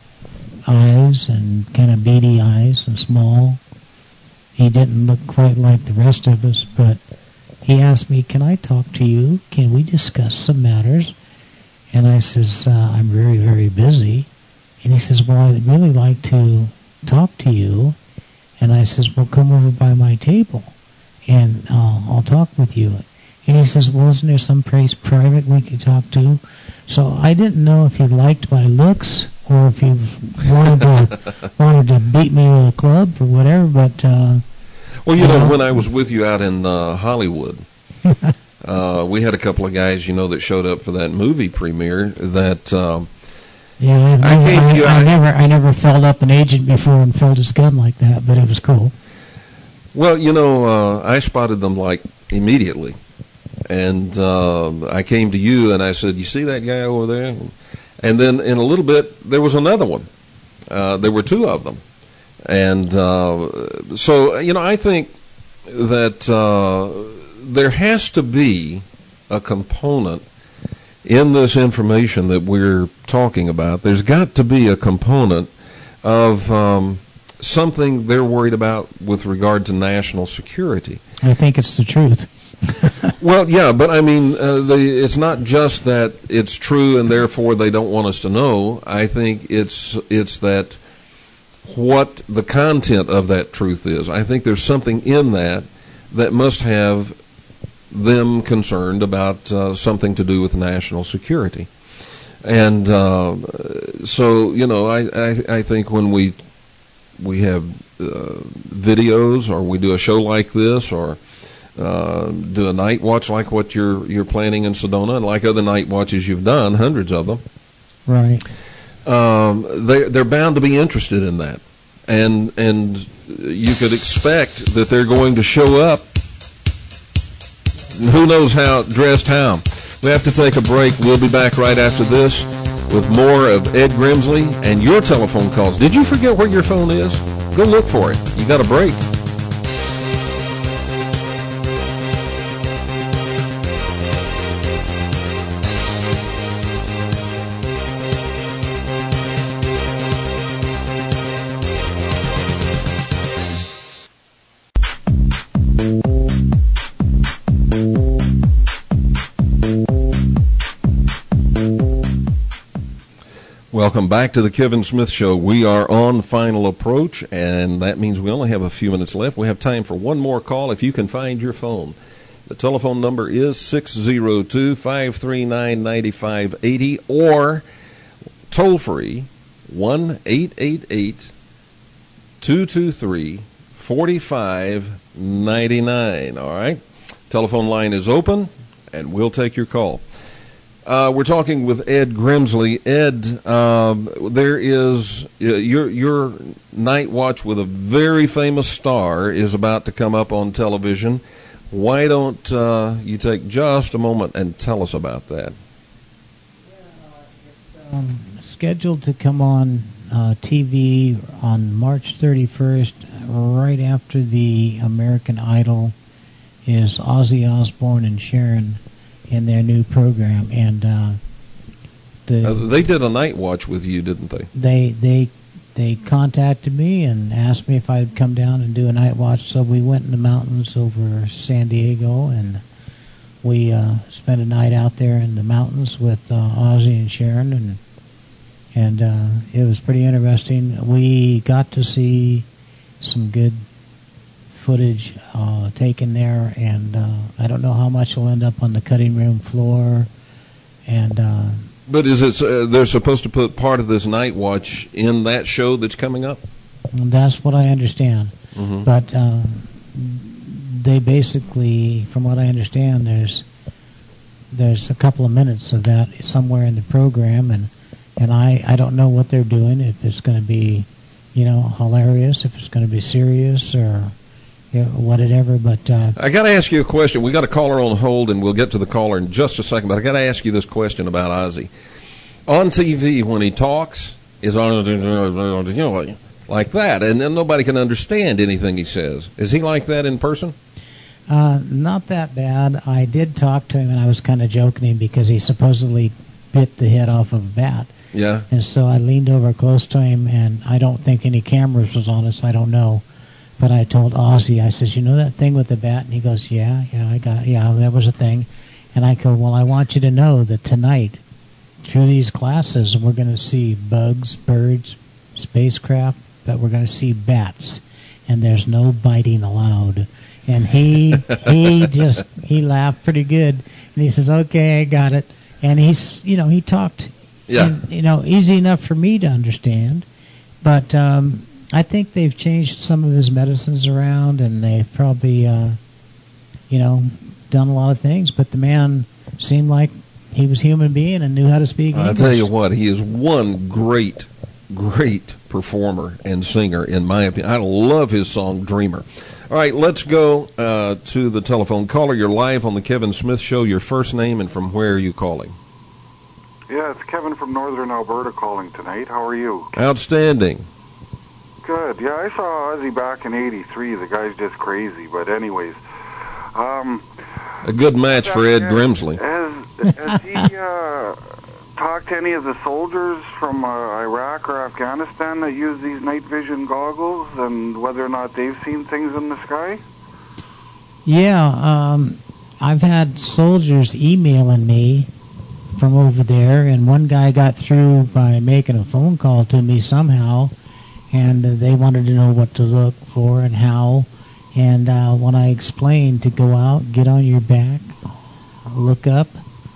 eyes and kind of beady eyes and small. He didn't look quite like the rest of us, but he asked me, can I talk to you? Can we discuss some matters? And I says, uh, I'm very, very busy. And he says, well, I'd really like to talk to you. And I says, well, come over by my table, and uh, I'll talk with you. And he says, well, isn't there some place private we could talk to? So I didn't know if he liked my looks or if he wanted to wanted to beat me with a club or whatever, but... Uh, Well, you know, when I was with you out in uh, Hollywood, uh, we had a couple of guys, you know, that showed up for that movie premiere. That um, yeah, I've I never, came I, to you. I, I, never, I never felled up an agent before and filled his gun like that, but it was cool. Well, you know, uh, I spotted them like immediately, and uh, I came to you and I said, "You see that guy over there?" And then in a little bit, there was another one. Uh, there were two of them. And uh, so, you know, I think that uh, there has to be a component in this information that we're talking about. There's got to be a component of um, something they're worried about with regard to national security. I think it's the truth. Well, yeah, but I mean, uh, the, it's not just that it's true and therefore they don't want us to know. I think it's it's that what the content of that truth is. I think there's something in that that must have them concerned about uh, something to do with national security. And uh, so, you know, I, I, I think when we we have uh, videos or we do a show like this or uh, do a night watch like what you're you're planning in Sedona and like other night watches you've done, hundreds of them. Right. Um, they they're bound to be interested in that, and and you could expect that they're going to show up. Who knows how dressed how? We have to take a break. We'll be back right after this with more of Ed Grimsley and your telephone calls. Did you forget where your phone is? Go look for it. You got a break. Welcome back to the Kevin Smith Show. We are on final approach, and that means we only have a few minutes left. We have time for one more call if you can find your phone. The telephone number is six oh two, five three nine, nine five eight oh or toll-free one eight eight eight, two two three, four five nine nine. All right? Telephone line is open, and we'll take your call. Uh, we're talking with Ed Grimsley. Ed, um, there is uh, your your night watch with a very famous star is about to come up on television. Why don't uh, you take just a moment and tell us about that? It's um, scheduled to come on uh, T V on March thirty-first, right after the American Idol, is Ozzy Osbourne and Sharon in their new program, and uh, the uh, they did a night watch with you, didn't they? They they they contacted me and asked me if I'd come down and do a night watch. So we went in the mountains over San Diego, and we uh, spent a night out there in the mountains with uh, Ozzy and Sharon, and and uh, it was pretty interesting. We got to see some good footage uh, taken there, and uh, I don't know how much will end up on the cutting room floor. And uh, but is it uh, they're supposed to put part of this night watch in that show that's coming up? That's what I understand. Mm-hmm. But uh, they basically, from what I understand, there's there's a couple of minutes of that somewhere in the program, and and I, I don't know what they're doing, if it's going to be, you know, hilarious, if it's going to be serious, or you know, whatever. But uh, I got to ask you a question. We got a caller on hold, and we'll get to the caller in just a second. But I got to ask you this question about Ozzy. On T V, when he talks, is on, you know, like that, and then nobody can understand anything he says. Is he like that in person? Uh, not that bad. I did talk to him, and I was kind of joking him because he supposedly bit the head off of a bat. Yeah. And so I leaned over close to him, and I don't think any cameras was on us. I don't know. But I told Ozzy, I says, you know that thing with the bat? And he goes, yeah, yeah, I got, yeah, that was a thing. And I go, well, I want you to know that tonight, through these classes, we're going to see bugs, birds, spacecraft, but we're going to see bats, and there's no biting allowed. And he he just he laughed pretty good, and he says, "Okay, I got it." And he's you know he talked, yeah, in, you know, easy enough for me to understand. But um, I think they've changed some of his medicines around, and they've probably uh, you know done a lot of things. But the man seemed like he was a human being and knew how to speak English. I'll tell you what, he is one great, great performer and singer, in my opinion. I love his song "Dreamer." All right, let's go uh, to the telephone. Caller, you're live on the Kevin Smith Show. Your first name and from where are you calling? Yeah, it's Kevin from Northern Alberta calling tonight. How are you? Outstanding. Good. Yeah, I saw Ozzy back in eighty-three. The guy's just crazy. But anyways. Um, A good match for Ed Grimsley. Has, has he uh, talked to any of the soldiers from uh, Iraq or Afghanistan that use these night vision goggles, and whether or not they've seen things in the sky? Yeah, um, I've had soldiers emailing me from over there, and one guy got through by making a phone call to me somehow, and uh, they wanted to know what to look for and how. And uh, when I explained to go out, get on your back, look up,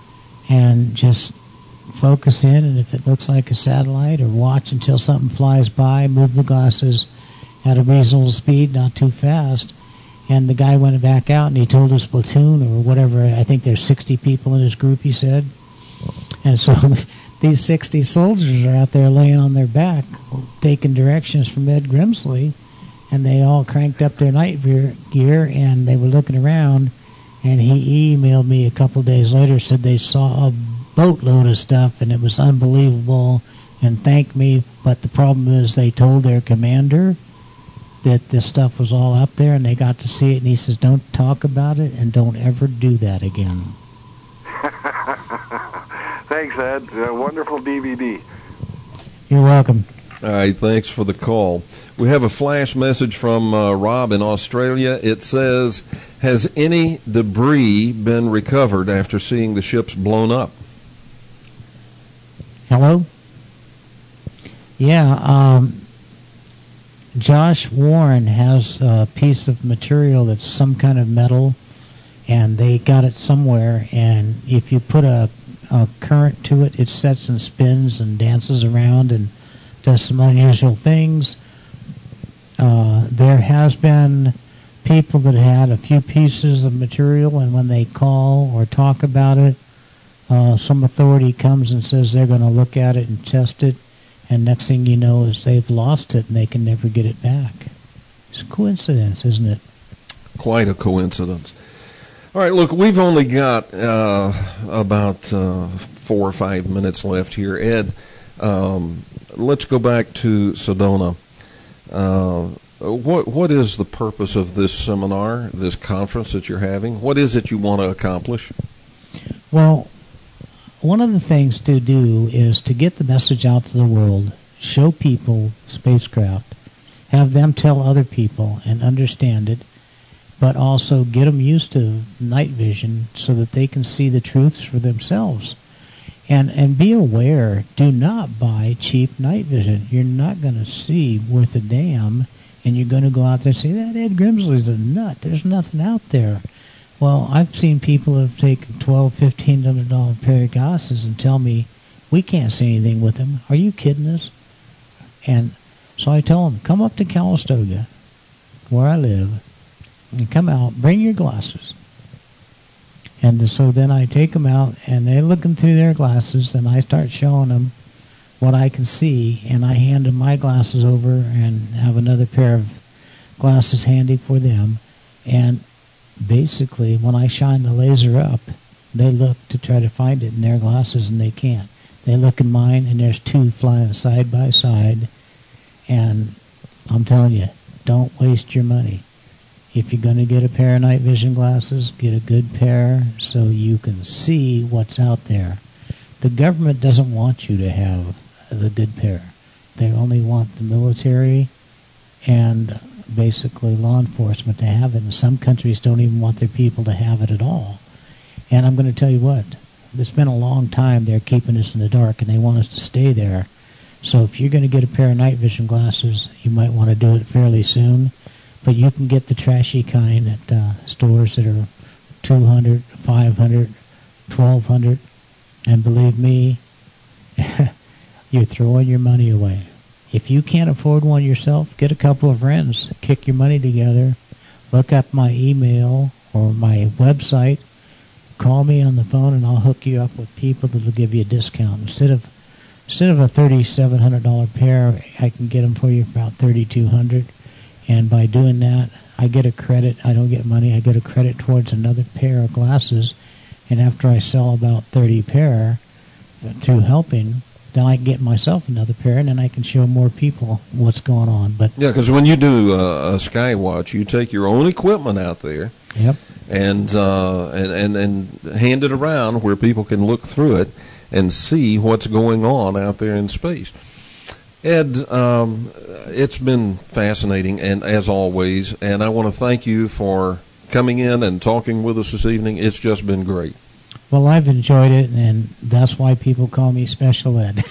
and just focus in, and if it looks like a satellite, or watch until something flies by, move the glasses at a reasonable speed, not too fast. And the guy went back out, and he told his platoon, or whatever, I think there's sixty people in his group, he said. And so these sixty soldiers are out there laying on their back, taking directions from Ed Grimsley, and they all cranked up their night gear, and they were looking around, and he emailed me a couple days later, said they saw a boatload of stuff, and it was unbelievable, and thanked me. But the problem is they told their commander that this stuff was all up there, and they got to see it, and he says, don't talk about it, and don't ever do that again. Thanks, Ed. A wonderful D V D. You're welcome. All right, thanks for the call. We have a flash message from uh, Rob in Australia. It says, has any debris been recovered after seeing the ships blown up? Hello? Yeah, um, Josh Warren has a piece of material that's some kind of metal, and they got it somewhere, and if you put a, a current to it, it sets and spins and dances around and does some unusual things. Uh, there has been people that had a few pieces of material, and when they call or talk about it, uh, some authority comes and says they're going to look at it and test it, and next thing you know is they've lost it and they can never get it back. It's a coincidence, isn't it? Quite a coincidence. All right, look, we've only got uh, about uh, four or five minutes left here. Ed, um, let's go back to Sedona. Uh, what what is the purpose of this seminar, this conference that you're having? What is it you want to accomplish? Well, one of the things to do is to get the message out to the world, show people spacecraft, have them tell other people and understand it, but also get them used to night vision so that they can see the truths for themselves. And and be aware, do not buy cheap night vision. You're not going to see worth a damn And you're going to go out there and say, that Ed Grimsley's a nut. There's nothing out there. Well, I've seen people who have taken twelve, fifteen hundred dollar pair of glasses and tell me, we can't see anything with them. Are you kidding us? And so I tell them, come up to Calistoga, where I live, and come out, bring your glasses. And so then I take them out, and they're looking through their glasses, and I start showing them what I can see, and I hand them my glasses over and have another pair of glasses handy for them. And basically, when I shine the laser up, they look to try to find it in their glasses, and they can't. They look in mine, and there's two flying side by side. And I'm telling you, don't waste your money. If you're going to get a pair of night vision glasses, get a good pair so you can see what's out there. The government doesn't want you to have the good pair. They only want the military and basically law enforcement to have it. And some countries don't even want their people to have it at all. And I'm going to tell you what, it's been a long time they're keeping us in the dark, and they want us to stay there. So if you're going to get a pair of night vision glasses, you might want to do it fairly soon. But you can get the trashy kind at uh, stores that are two hundred, five hundred, twelve hundred, and believe me, you're throwing your money away. If you can't afford one yourself, get a couple of friends, kick your money together, look up my email or my website, call me on the phone, and I'll hook you up with people that will give you a discount. Instead of instead of a thirty-seven hundred dollar pair, I can get them for you for about thirty-two hundred dollars. And by doing that, I get a credit. I don't get money. I get a credit towards another pair of glasses. And after I sell about thirty pair through helping, then I can get myself another pair, and then I can show more people what's going on. But yeah, because when you do uh, a Skywatch, you take your own equipment out there. Yep. And, uh, and and and hand it around where people can look through it and see what's going on out there in space. Ed, um, it's been fascinating, and as always, and I want to thank you for coming in and talking with us this evening. It's just been great. Well, I've enjoyed it, and that's why people call me Special Ed.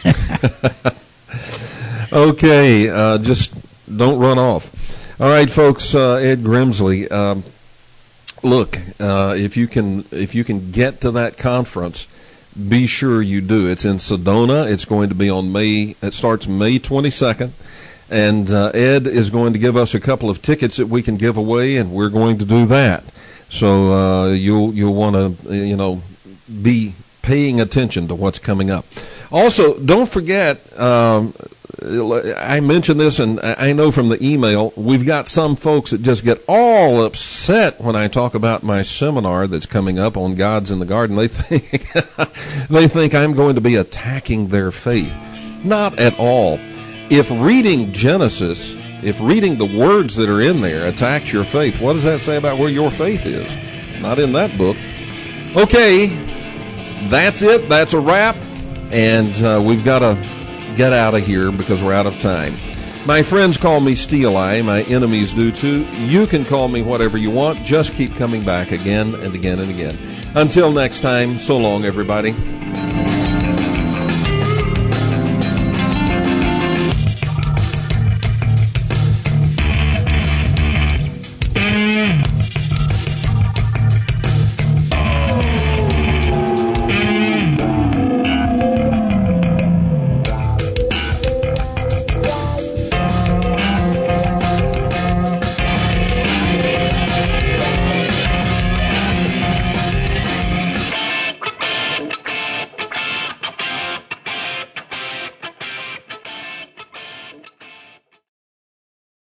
Okay, uh, just don't run off. All right, folks, uh, Ed Grimsley, um, look, uh, if you can, if you can get to that conference, be sure you do. It's in Sedona. It's going to be on May, it starts May twenty-second. And uh, Ed is going to give us a couple of tickets that we can give away, and we're going to do that. So uh, you'll you'll want to, you know, be paying attention to what's coming up. Also, don't forget, um, I mentioned this, and I know from the email, we've got some folks that just get all upset when I talk about my seminar that's coming up on Gods in the Garden. They think they think I'm going to be attacking their faith. Not at all. If reading Genesis, if reading the words that are in there attacks your faith, what does that say about where your faith is? Not in that book. Okay, that's it. That's a wrap. And uh, we've got to get out of here because we're out of time. My friends call me Steel Eye. My enemies do too. You can call me whatever you want. Just keep coming back again and again and again. Until next time, so long, everybody.